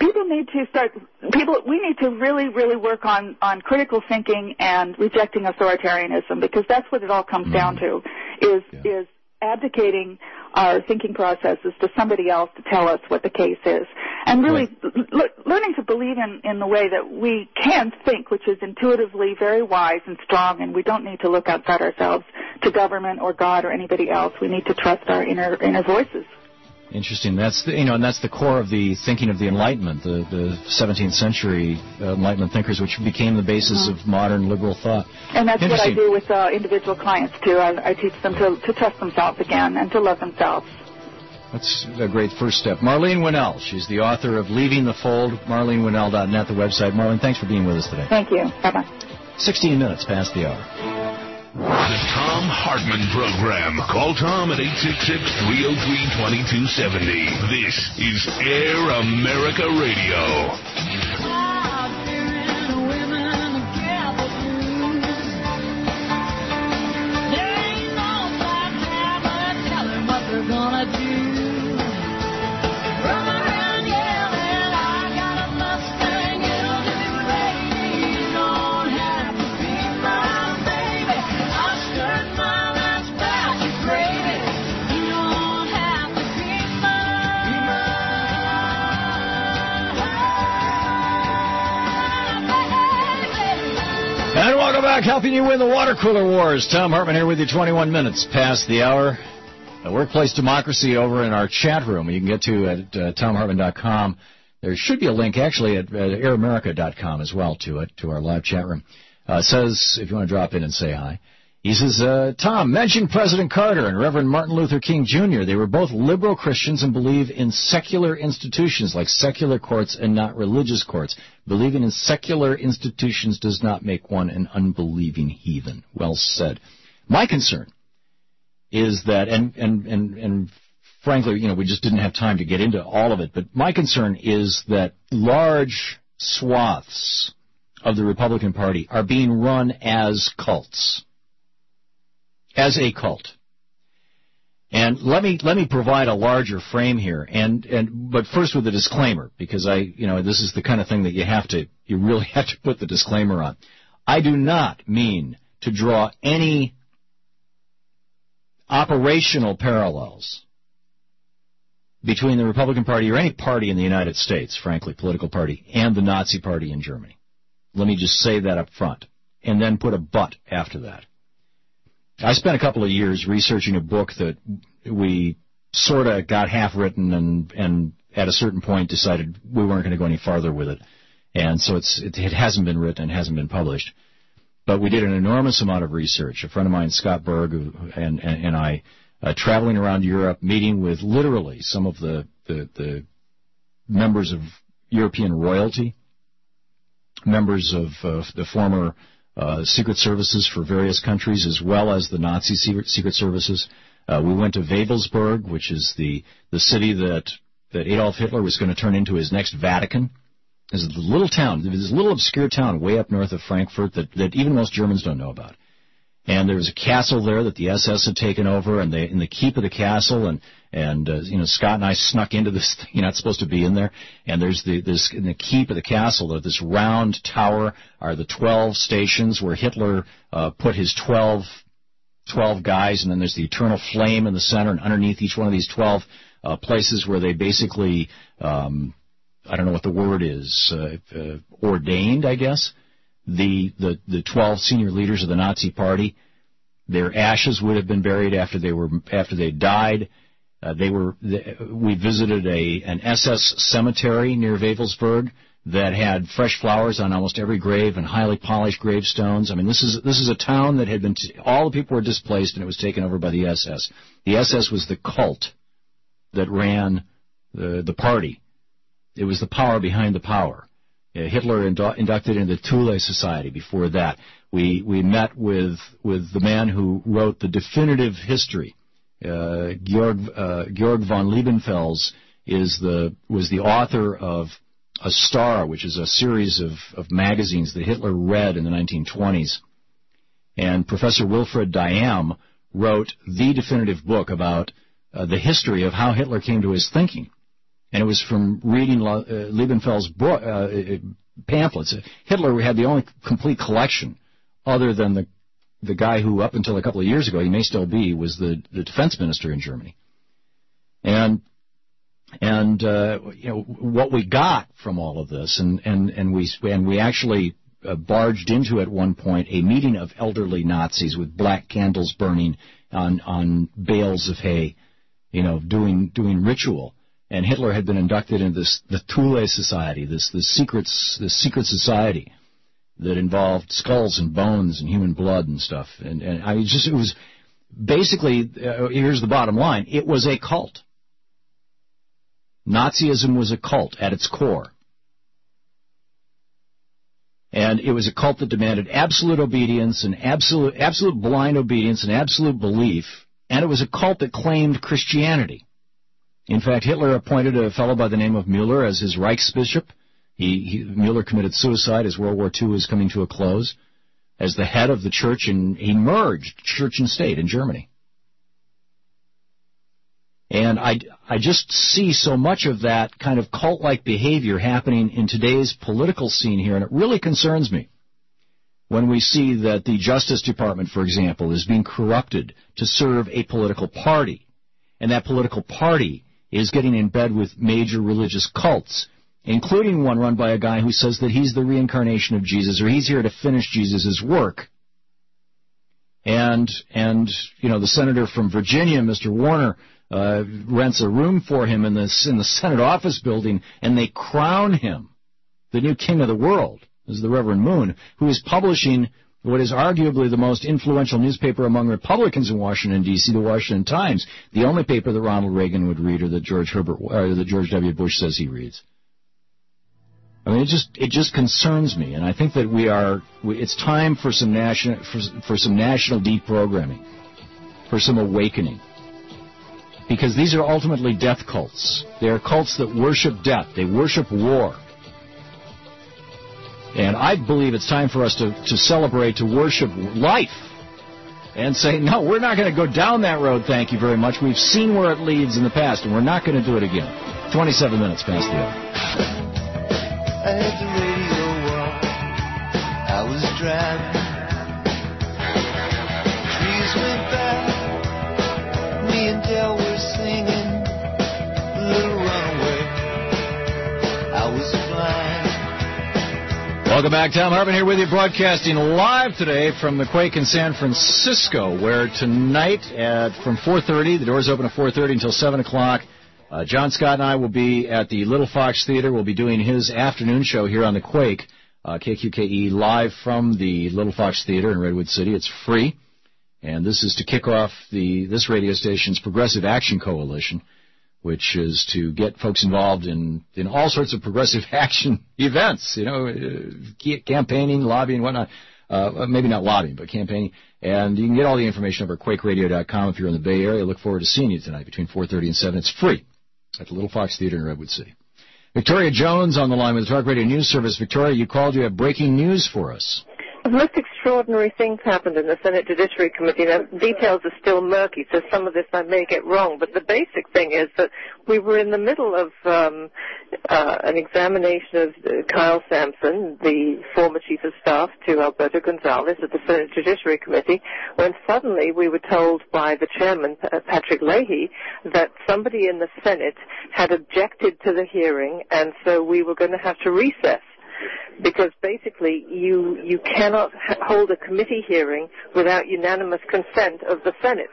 need to really, really work on critical thinking and rejecting authoritarianism, because that's what it all comes down to, is abdicating our thinking processes to somebody else to tell us what the case is. And really learning to believe in the way that we can think, which is intuitively very wise and strong, and we don't need to look outside ourselves to government or God or anybody else. We need to trust our inner voices. Interesting. That's and that's the core of the thinking of the Enlightenment, the 17th century Enlightenment thinkers, which became the basis of modern liberal thought. And that's what I do with individual clients too. I teach them to trust themselves again and to love themselves. That's a great first step. Marlene Winnell, she's the author of Leaving the Fold. MarleneWinnell.net, the website. Marlene, thanks for being with us today. Thank you. Bye-bye. 16 minutes past the hour. The Thom Hartmann Program. Call Tom at 866-303-2270. This is Air America Radio. And welcome back, helping you win the water cooler wars. Thom Hartmann here with you, 21 minutes past the hour. Workplace Democracy over in our chat room. You can get to at ThomHartmann.com. There should be a link, actually, at AirAmerica.com as well to our live chat room. It says, if you want to drop in and say hi. He says, Tom, mention President Carter and Reverend Martin Luther King Jr. They were both liberal Christians and believe in secular institutions like secular courts and not religious courts. Believing in secular institutions does not make one an unbelieving heathen. Well said. My concern is that, and frankly, we just didn't have time to get into all of it, but my concern is that large swaths of the Republican Party are being run as cults. As a cult. And let me provide a larger frame here, but first with a disclaimer, because this is the kind of thing that you really have to put the disclaimer on. I do not mean to draw any operational parallels between the Republican Party or any party in the United States, frankly, political party, and the Nazi Party in Germany. Let me just say that up front, and then put a but after that. I spent a couple of years researching a book that we sort of got half written and at a certain point decided we weren't going to go any farther with it. And so it hasn't been written and hasn't been published. But we did an enormous amount of research. A friend of mine, Scott Berg, and I traveling around Europe, meeting with literally some of the members of European royalty, members of the former secret services for various countries, as well as the Nazi secret services. We went to Wewelsburg, which is the city that Adolf Hitler was going to turn into his next Vatican. This is a little town, this little obscure town way up north of Frankfurt that even most Germans don't know about. And there was a castle there that the SS had taken over, and in the keep of the castle, and Scott and I snuck into this thing. You're not supposed to be in there. And there's this in the keep of the castle, this round tower are the 12 stations where Hitler put his 12 guys, and then there's the eternal flame in the center, and underneath each one of these 12 places where they basically, I don't know what the word is, ordained, I guess, the 12 senior leaders of the Nazi Party. Their ashes would have been buried after they died. We visited an SS cemetery near Wewelsburg that had fresh flowers on almost every grave and highly polished gravestones. I mean, this is a town that had been all the people were displaced, and it was taken over by the SS. The SS was the cult that ran the party. It was the power behind the power. Hitler inducted into the Thule Society. Before that, we met with the man who wrote the definitive history. Georg von Liebenfels was the author of A Star, which is a series of magazines that Hitler read in the 1920s. And Professor Wilfred Diam wrote the definitive book about the history of how Hitler came to his thinking. And it was from reading Liebenfels' book, pamphlets. Hitler had the only complete collection, other than the guy who, up until a couple of years ago, he may still be, was the defense minister in Germany. And what we got from all of this, and we actually barged into at one point a meeting of elderly Nazis with black candles burning on bales of hay, doing ritual. And Hitler had been inducted into the Thule Society, this secret society that involved skulls and bones and human blood and stuff. And I mean, it was basically, here's the bottom line, it was a cult. Nazism was a cult at its core. And it was a cult that demanded absolute obedience and absolute blind obedience and absolute belief. And it was a cult that claimed Christianity. In fact, Hitler appointed a fellow by the name of Müller as his Reichsbishop. Müller committed suicide as World War II was coming to a close as the head of the church, and he merged church and state in Germany. And I just see so much of that kind of cult-like behavior happening in today's political scene here, and it really concerns me when we see that the Justice Department, for example, is being corrupted to serve a political party, and that political party is getting in bed with major religious cults, including one run by a guy who says that he's the reincarnation of Jesus, or he's here to finish Jesus' work. And the senator from Virginia, Mr. Warner, rents a room for him in the Senate office building, and they crown him the new king of the world. This is the Reverend Moon, who is publishing what is arguably the most influential newspaper among Republicans in Washington, D.C., the Washington Times, the only paper that Ronald Reagan would read or that George W. Bush says he reads. I mean, it just concerns me, and I think that it's time for some national deprogramming, for some awakening. Because these are ultimately death cults. They are cults that worship death. They worship war. And I believe it's time for us to celebrate, to worship life, and say, no, we're not going to go down that road, thank you very much. We've seen where it leads in the past, and we're not going to do it again. 27 minutes past the hour. I had the radio on. I was driving. Trees went by. Me and Del were singing Little Runaway. I was flying. Welcome back. Tom Hartman here with you, broadcasting live today from the Quake in San Francisco, where tonight from 4:30, the doors open at 4:30 until 7 o'clock. John Scott and I will be at the Little Fox Theater. We'll be doing his afternoon show here on the Quake, KQKE, live from the Little Fox Theater in Redwood City. It's free. And this is to kick off this radio station's Progressive Action Coalition, which is to get folks involved in all sorts of progressive action events, campaigning, lobbying, whatnot. Maybe not lobbying, but campaigning. And you can get all the information over at QuakeRadio.com if you're in the Bay Area. Look forward to seeing you tonight between 4:30 and 7. It's free at the Little Fox Theater in Redwood City. Victoria Jones on the line with the Talk Radio News Service. Victoria, you called. You have breaking news for us. The most extraordinary things happened in the Senate Judiciary Committee. Now, details are still murky, so some of this I may get wrong, but the basic thing is that we were in the middle of an examination of Kyle Sampson, the former Chief of Staff to Alberto Gonzales at the Senate Judiciary Committee, when suddenly we were told by the chairman, Patrick Leahy, that somebody in the Senate had objected to the hearing, and so we were going to have to recess. Because basically you cannot hold a committee hearing without unanimous consent of the Senate.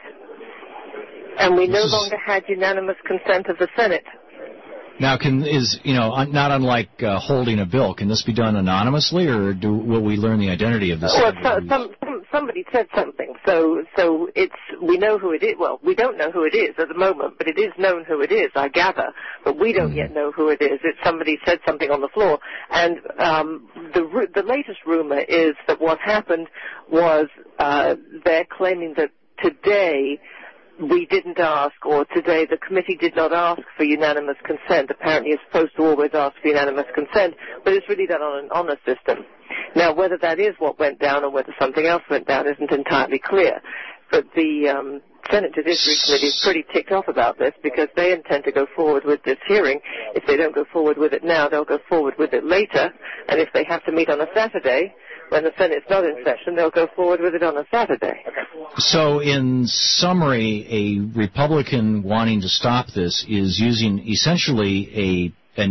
And we no longer had unanimous consent of the Senate. Now, not unlike holding a bill, can this be done anonymously, or will we learn the identity of the Senate? Well, somebody said something, so we know who it is. Well, we don't know who it is at the moment, but it is known who it is, I gather. But we don't yet know who it is. It's somebody said something on the floor, and the latest rumor is that what happened was they're claiming that today we didn't ask, or today the committee did not ask for unanimous consent. Apparently it's supposed to always ask for unanimous consent, but it's really done on an honor system. Now, whether that is what went down or whether something else went down isn't entirely clear. But the Senate Judiciary Committee is pretty ticked off about this because they intend to go forward with this hearing. If they don't go forward with it now, they'll go forward with it later. And if they have to meet on a Saturday, when the Senate's not in session, they'll go forward with it on a Saturday. So, in summary, a Republican wanting to stop this is using essentially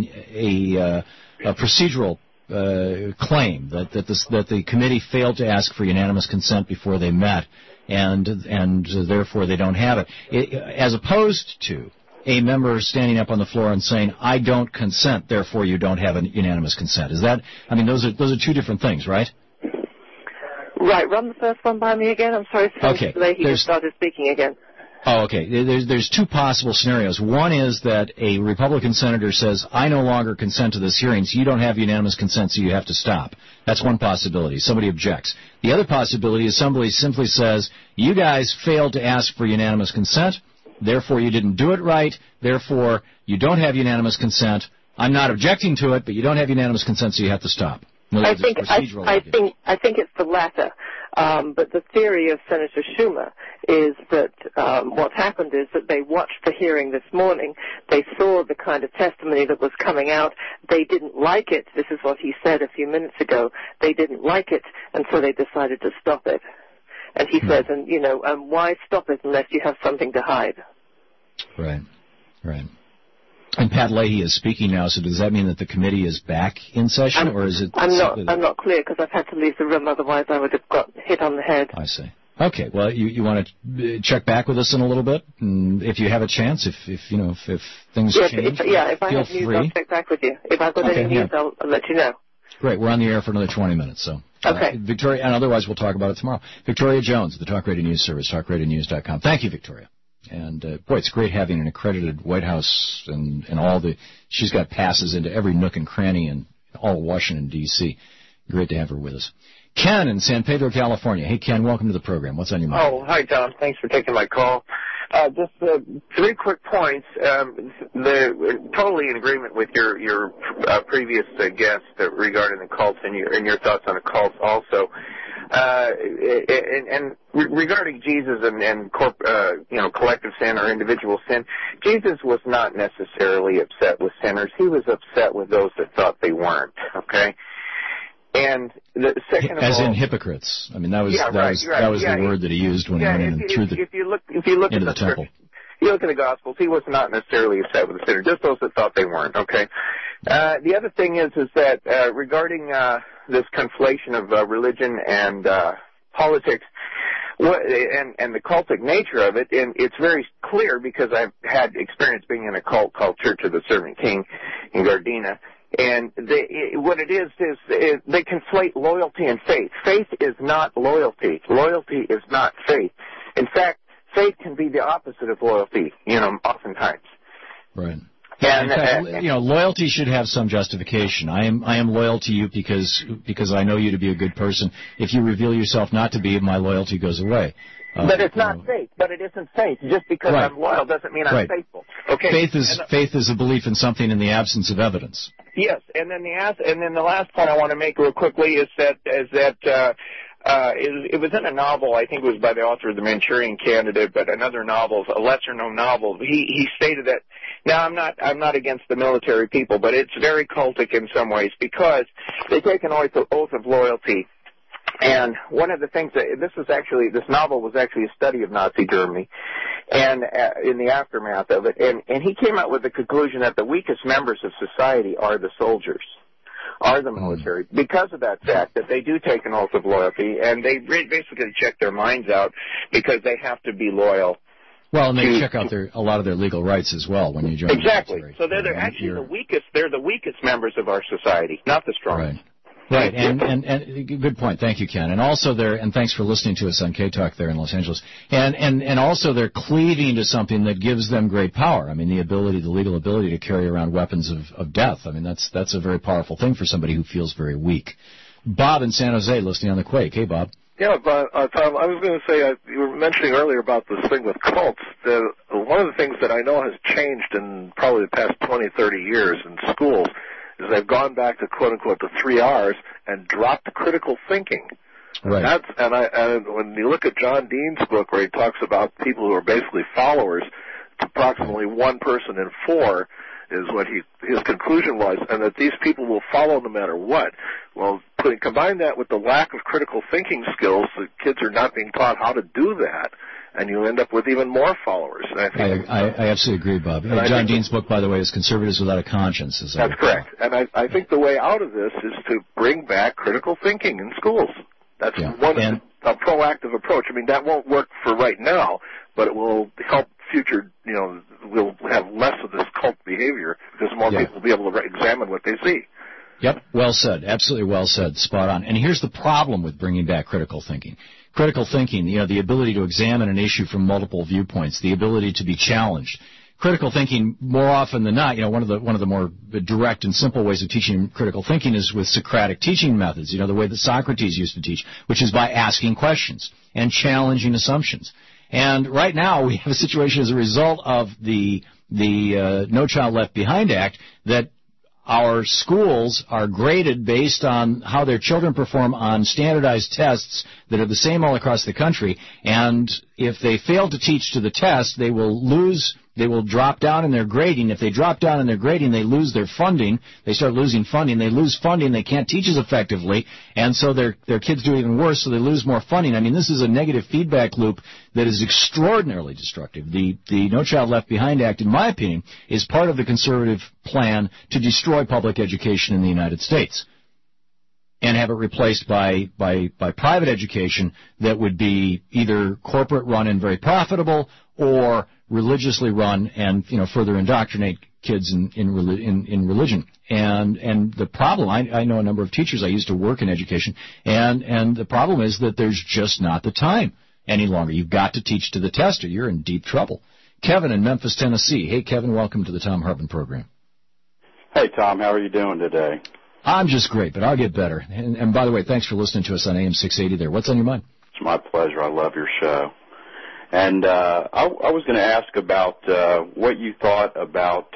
a procedural claim that the committee failed to ask for unanimous consent before they met, and therefore they don't have it, as opposed to a member standing up on the floor and saying, "I don't consent, therefore you don't have a unanimous consent." Is that? I mean, those are two different things, right? Right. Run the first one by me again. I'm sorry, okay. Leahy just started speaking again. Oh, okay. There's two possible scenarios. One is that a Republican senator says, "I no longer consent to this hearing, so you don't have unanimous consent, so you have to stop." That's one possibility. Somebody objects. The other possibility is somebody simply says, "You guys failed to ask for unanimous consent, therefore you didn't do it right, therefore you don't have unanimous consent. I'm not objecting to it, but you don't have unanimous consent, so you have to stop." I think it's the latter. But the theory of Senator Schumer is that what happened is that they watched the hearing this morning. They saw the kind of testimony that was coming out. They didn't like it. This is what he said a few minutes ago. They didn't like it, and so they decided to stop it. And he says, and why stop it unless you have something to hide? Right. And Pat Leahy is speaking now, so does that mean that the committee is back in session, or is it? I'm not clear because I've had to leave the room. Otherwise, I would have got hit on the head. I see. Okay. Well, you want to check back with us in a little bit, and if you have a chance, if things change, if I feel have news, free. I'll check back with you. If I've got any news, I'll let you know. Great. We're on the air for another 20 minutes, so. Okay. Victoria, and otherwise we'll talk about it tomorrow. Victoria Jones, the Talk Radio News Service, talkradionews.com. Thank you, Victoria. And, boy, it's great having an accredited White House and she's got passes into every nook and cranny in all of Washington, D.C. Great to have her with us. Ken in San Pedro, California. Hey, Ken, welcome to the program. What's on your mind? Oh, hi, Tom. Thanks for taking my call. Just 3 quick points. Totally in agreement with your previous guest regarding the cults and your thoughts on the cults also. And regarding Jesus and collective sin or individual sin, Jesus was not necessarily upset with sinners. He was upset with those that thought they weren't. Okay. And the second of all, in hypocrites. I mean, that was the word that he used when he went in and threw into the temple. You look at the Gospels, he was not necessarily upset with the sinner, just those that thought they weren't, okay? The other thing is that regarding this conflation of religion and politics, and the cultic nature of it, and it's very clear because I've had experience being in a cult called Church of the Servant King in Gardena, And what it is they conflate loyalty and faith. Faith is not loyalty. Loyalty is not faith. In fact, faith can be the opposite of loyalty, oftentimes. Right. And in fact, loyalty should have some justification. I am loyal to you because I know you to be a good person. If you reveal yourself not to be, my loyalty goes away. But it's not faith. But it isn't faith. Just because I'm loyal doesn't mean I'm faithful. Okay. Faith is a belief in something in the absence of evidence. Yes, and then the last point I want to make real quickly is that it was in a novel. I think it was by the author of The Manchurian Candidate, but another novel, a lesser-known novel. He stated that. Now, I'm not against the military people, but it's very cultic in some ways because they take an oath of loyalty. And one of the things this novel was actually a study of Nazi Germany, and in the aftermath of it, and he came out with the conclusion that the weakest members of society are the soldiers, are the military, because of that fact that they do take an oath of loyalty, and they basically check their minds out because they have to be loyal. Well, and they check out a lot of their legal rights as well when you join. Exactly. The military. So they're actually the weakest. They're the weakest members of our society, not the strongest. Right, and good point. Thank you, Ken. And also and thanks for listening to us on K-Talk there in Los Angeles. And also they're cleaving to something that gives them great power. I mean, the legal ability to carry around weapons of death. I mean, that's a very powerful thing for somebody who feels very weak. Bob in San Jose, listening on the Quake. Hey, Bob. Yeah, but Tom, I was going to say, you were mentioning earlier about this thing with cults. One of the things that I know has changed in probably the past 20, 30 years in schools is they've gone back to quote-unquote the 3 R's and dropped critical thinking. Right. And when you look at John Dean's book where he talks about people who are basically followers, it's approximately 1 person in 4 is what his conclusion was, and that these people will follow no matter what. Well, combine that with the lack of critical thinking skills, the kids are not being taught how to do that, and you end up with even more followers. And I absolutely agree, Bob. John Dean's book, by the way, is Conservatives Without a Conscience. That's correct. And I think the way out of this is to bring back critical thinking in schools. That's a proactive approach. I mean, that won't work for right now, but it will help future, we'll have less of this cult behavior because more people will be able to examine what they see. Yep, well said. Absolutely well said. Spot on. And here's the problem with bringing back critical thinking. Critical thinking, the ability to examine an issue from multiple viewpoints, the ability to be challenged. Critical thinking, more often than not, one of the more direct and simple ways of teaching critical thinking is with Socratic teaching methods, the way that Socrates used to teach, which is by asking questions and challenging assumptions. And right now we have a situation as a result of the No Child Left Behind Act that our schools are graded based on how their children perform on standardized tests that are the same all across the country. And if they fail to teach to the test, they will drop down in their grading. If they drop down in their grading, they lose their funding. They start losing funding. They lose funding. They can't teach as effectively. And so their kids do even worse, so they lose more funding. I mean, this is a negative feedback loop that is extraordinarily destructive. The No Child Left Behind Act, in my opinion, is part of the conservative plan to destroy public education in the United States and have it replaced by private education that would be either corporate run and very profitable or religiously run and further indoctrinate kids in religion. And the problem, I know a number of teachers. I used to work in education, and the problem is that there's just not the time any longer. You've got to teach to the test or you're in deep trouble. Kevin in Memphis, Tennessee. Hey, Kevin, welcome to the Thom Hartmann program. Hey, Tom, how are you doing today? I'm just great, but I'll get better. And by the way, thanks for listening to us on AM 680 there. What's on your mind? It's my pleasure. I love your show. And I was going to ask about what you thought about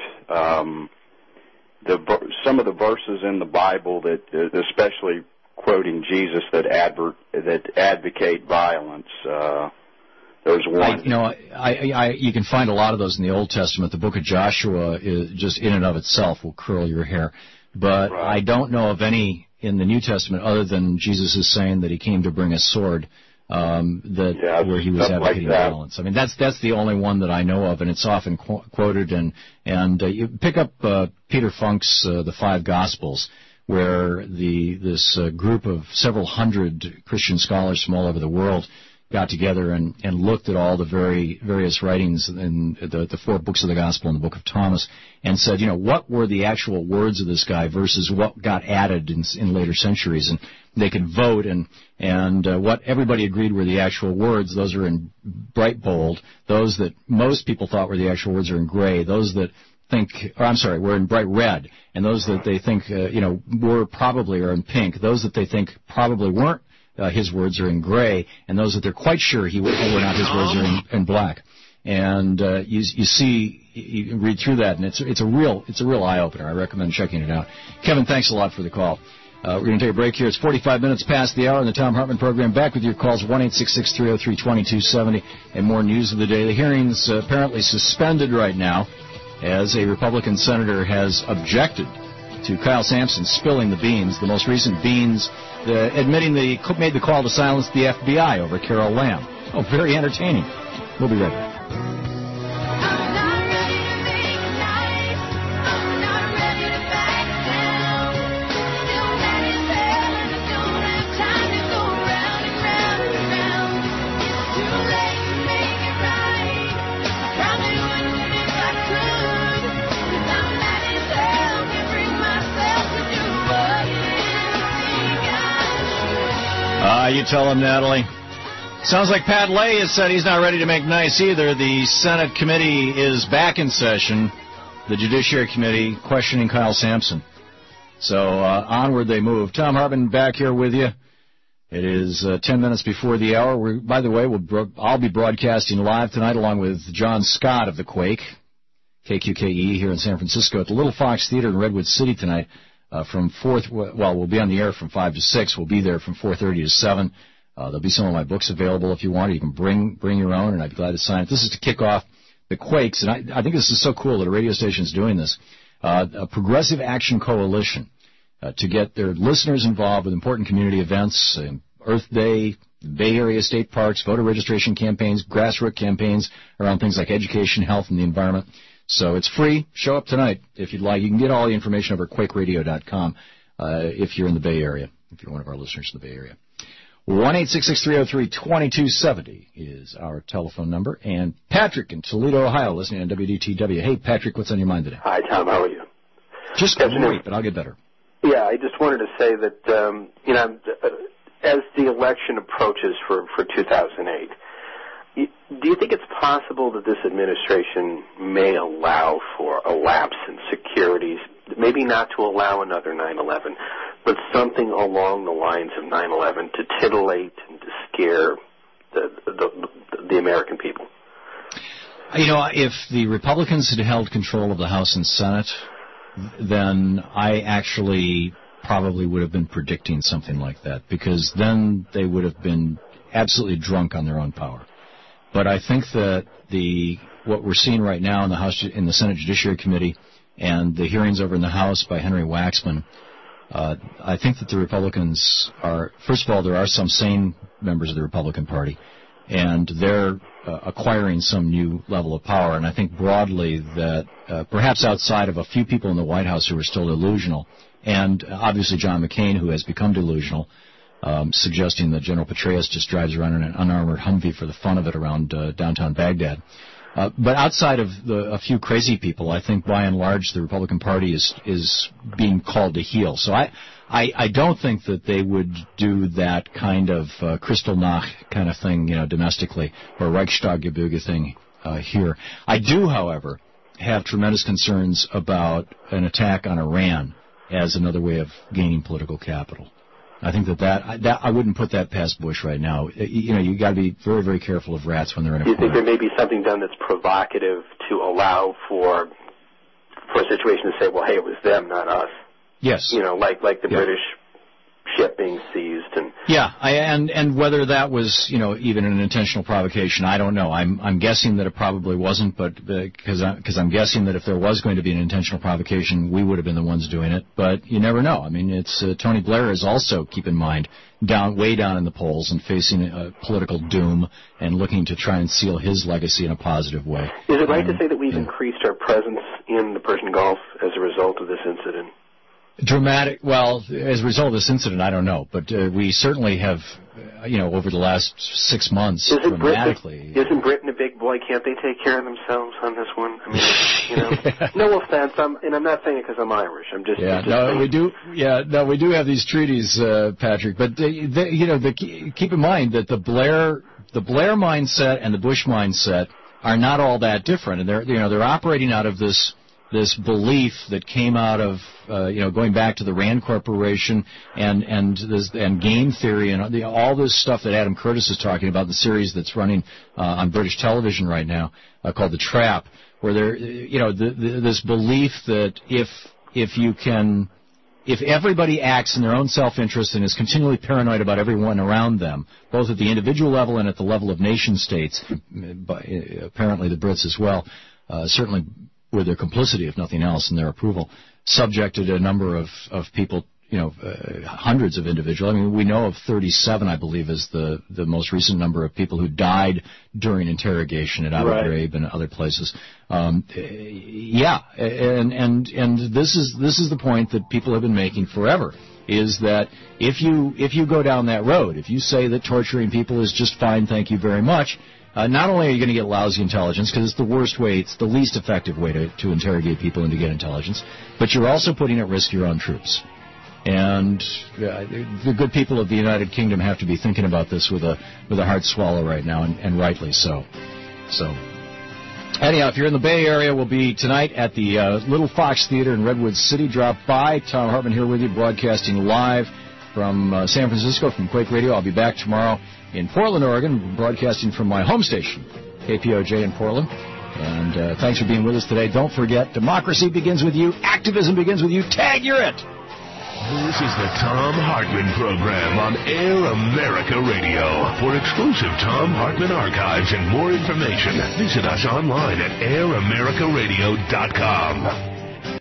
some of the verses in the Bible that, especially quoting Jesus, that advocate violence. There's one. You can find a lot of those in the Old Testament. The book of Joshua is just in and of itself will curl your hair. But right. I don't know of any in the New Testament other than Jesus is saying that he came to bring a sword. Where he was advocating violence. I mean, that's the only one that I know of, and it's often quoted. And you pick up Peter Funk's The Five Gospels, where this group of several hundred Christian scholars from all over the world got together and looked at all the various writings in the 4 books of the Gospel and the Book of Thomas and said, what were the actual words of this guy versus what got added in later centuries, and they could vote, and what everybody agreed were the actual words. Those are in bright bold. Those that most people thought were the actual words are in gray. Those that were in bright red, and those that they think, were probably are in pink. Those that they think probably weren't his words are in gray, and those that they're quite sure were not his words are in black. And you read through that, and it's a real eye opener. I recommend checking it out. Kevin, thanks a lot for the call. We're going to take a break here. It's 45 minutes past the hour in the Thom Hartmann program. Back with your calls, 1-866-303-2270, and more news of the day. The hearing's apparently suspended right now as a Republican senator has objected to Kyle Sampson spilling the beans, the most recent beans, admitting that he made the call to silence the FBI over Carol Lamb. Oh, very entertaining. We'll be right back. You tell him, Natalie. Sounds like Pat Lay has said he's not ready to make nice either. The Senate committee is back in session, the Judiciary Committee, questioning Kyle Sampson. So onward they move. Thom Hartmann back here with you. It is 10 minutes before the hour. By the way, I'll be broadcasting live tonight along with John Scott of the Quake, KQKE here in San Francisco at the Little Fox Theater in Redwood City tonight. We'll be on the air from 5 to 6. We'll be there from 4:30 to 7. There'll be some of my books available if you want. You can bring your own, and I'd be glad to sign it. This is to kick off the Quakes, and I think this is so cool that a radio station's doing this. A Progressive Action Coalition to get their listeners involved with important community events, Earth Day, Bay Area state parks, voter registration campaigns, grassroots campaigns around things like education, health, and the environment. So it's free. Show up tonight if you'd like. You can get all the information over at quakeradio.com if you're in the Bay Area, if you're one of our listeners in the Bay Area. 1-866-303-2270 is our telephone number. And Patrick in Toledo, Ohio, listening on WDTW. Hey, Patrick, what's on your mind today? Hi, Tom. How are you? Just great, but I'll get better. Yeah, I just wanted to say that, as the election approaches for 2008, do you think it's possible that this administration may allow for a lapse in securities, maybe not to allow another 9/11, but something along the lines of 9/11 to titillate and to scare the American people? If the Republicans had held control of the House and Senate, then I actually probably would have been predicting something like that, because then they would have been absolutely drunk on their own power. But I think that what we're seeing right now in the Senate Judiciary Committee and the hearings over in the House by Henry Waxman, I think that the Republicans are, first of all, there are some sane members of the Republican Party, and they're acquiring some new level of power. And I think broadly that perhaps outside of a few people in the White House who are still delusional, and obviously John McCain, who has become delusional, suggesting that General Petraeus just drives around in an unarmored Humvee for the fun of it around downtown Baghdad. But outside of a few crazy people, I think by and large the Republican Party is being called to heel. So I don't think that they would do that kind of Kristallnacht kind of thing, domestically, or Reichstaggebüge thing here. I do, however, have tremendous concerns about an attack on Iran as another way of gaining political capital. I think that I wouldn't put that past Bush right now. You got to be very, very careful of rats when they're in a corner. Do you think there may be something done that's provocative to allow for a situation to say, well, hey, it was them, not us? Yes. Like the British ship being seized and and whether that was even an intentional provocation, I don't know. I'm guessing that it probably wasn't, but because I'm guessing that if there was going to be an intentional provocation, we would have been the ones doing it. But you never know. I mean, it's Tony Blair is also, keep in mind, way down in the polls and facing a political doom and looking to try and seal his legacy in a positive way. Is it right to say that we've increased our presence in the Persian Gulf as a result of this incident? Dramatic. Well, as a result of this incident, I don't know, but we certainly have. over the last 6 months dramatically. Isn't Britain a big boy? Can't they take care of themselves on this one? I mean, no offense, I'm not saying it because I'm Irish. I'm just we do. Yeah, no, we do have these treaties, Patrick. But keep in mind that the Blair mindset and the Bush mindset are not all that different, and they're operating out of this belief that came out of going back to the Rand Corporation and game theory and all this stuff that Adam Curtis is talking about, the series that's running on British television right now called The Trap, where this belief that if everybody acts in their own self-interest and is continually paranoid about everyone around them, both at the individual level and at the level of nation states, apparently the Brits as well, certainly with their complicity, if nothing else, and their approval, subjected a number of people, hundreds of individuals. I mean, we know of 37, I believe, is the most recent number of people who died during interrogation at Abu Ghraib and other places. And this is the point that people have been making forever, is that if you go down that road, if you say that torturing people is just fine, thank you very much, not only are you going to get lousy intelligence, because it's the worst way, it's the least effective way to interrogate people and to get intelligence, but you're also putting at risk your own troops. And the good people of the United Kingdom have to be thinking about this with a hard swallow right now, and rightly so. So, anyhow, if you're in the Bay Area, we'll be tonight at the Little Fox Theater in Redwood City. Drop by. Tom Hartman here with you, broadcasting live from San Francisco from Quake Radio. I'll be back tomorrow in Portland, Oregon, broadcasting from my home station, KPOJ in Portland. And thanks for being with us today. Don't forget, democracy begins with you. Activism begins with you. Tag, you're it. This is the Tom Hartman Program on Air America Radio. For exclusive Tom Hartman archives and more information, visit us online at airamerica.radio.com.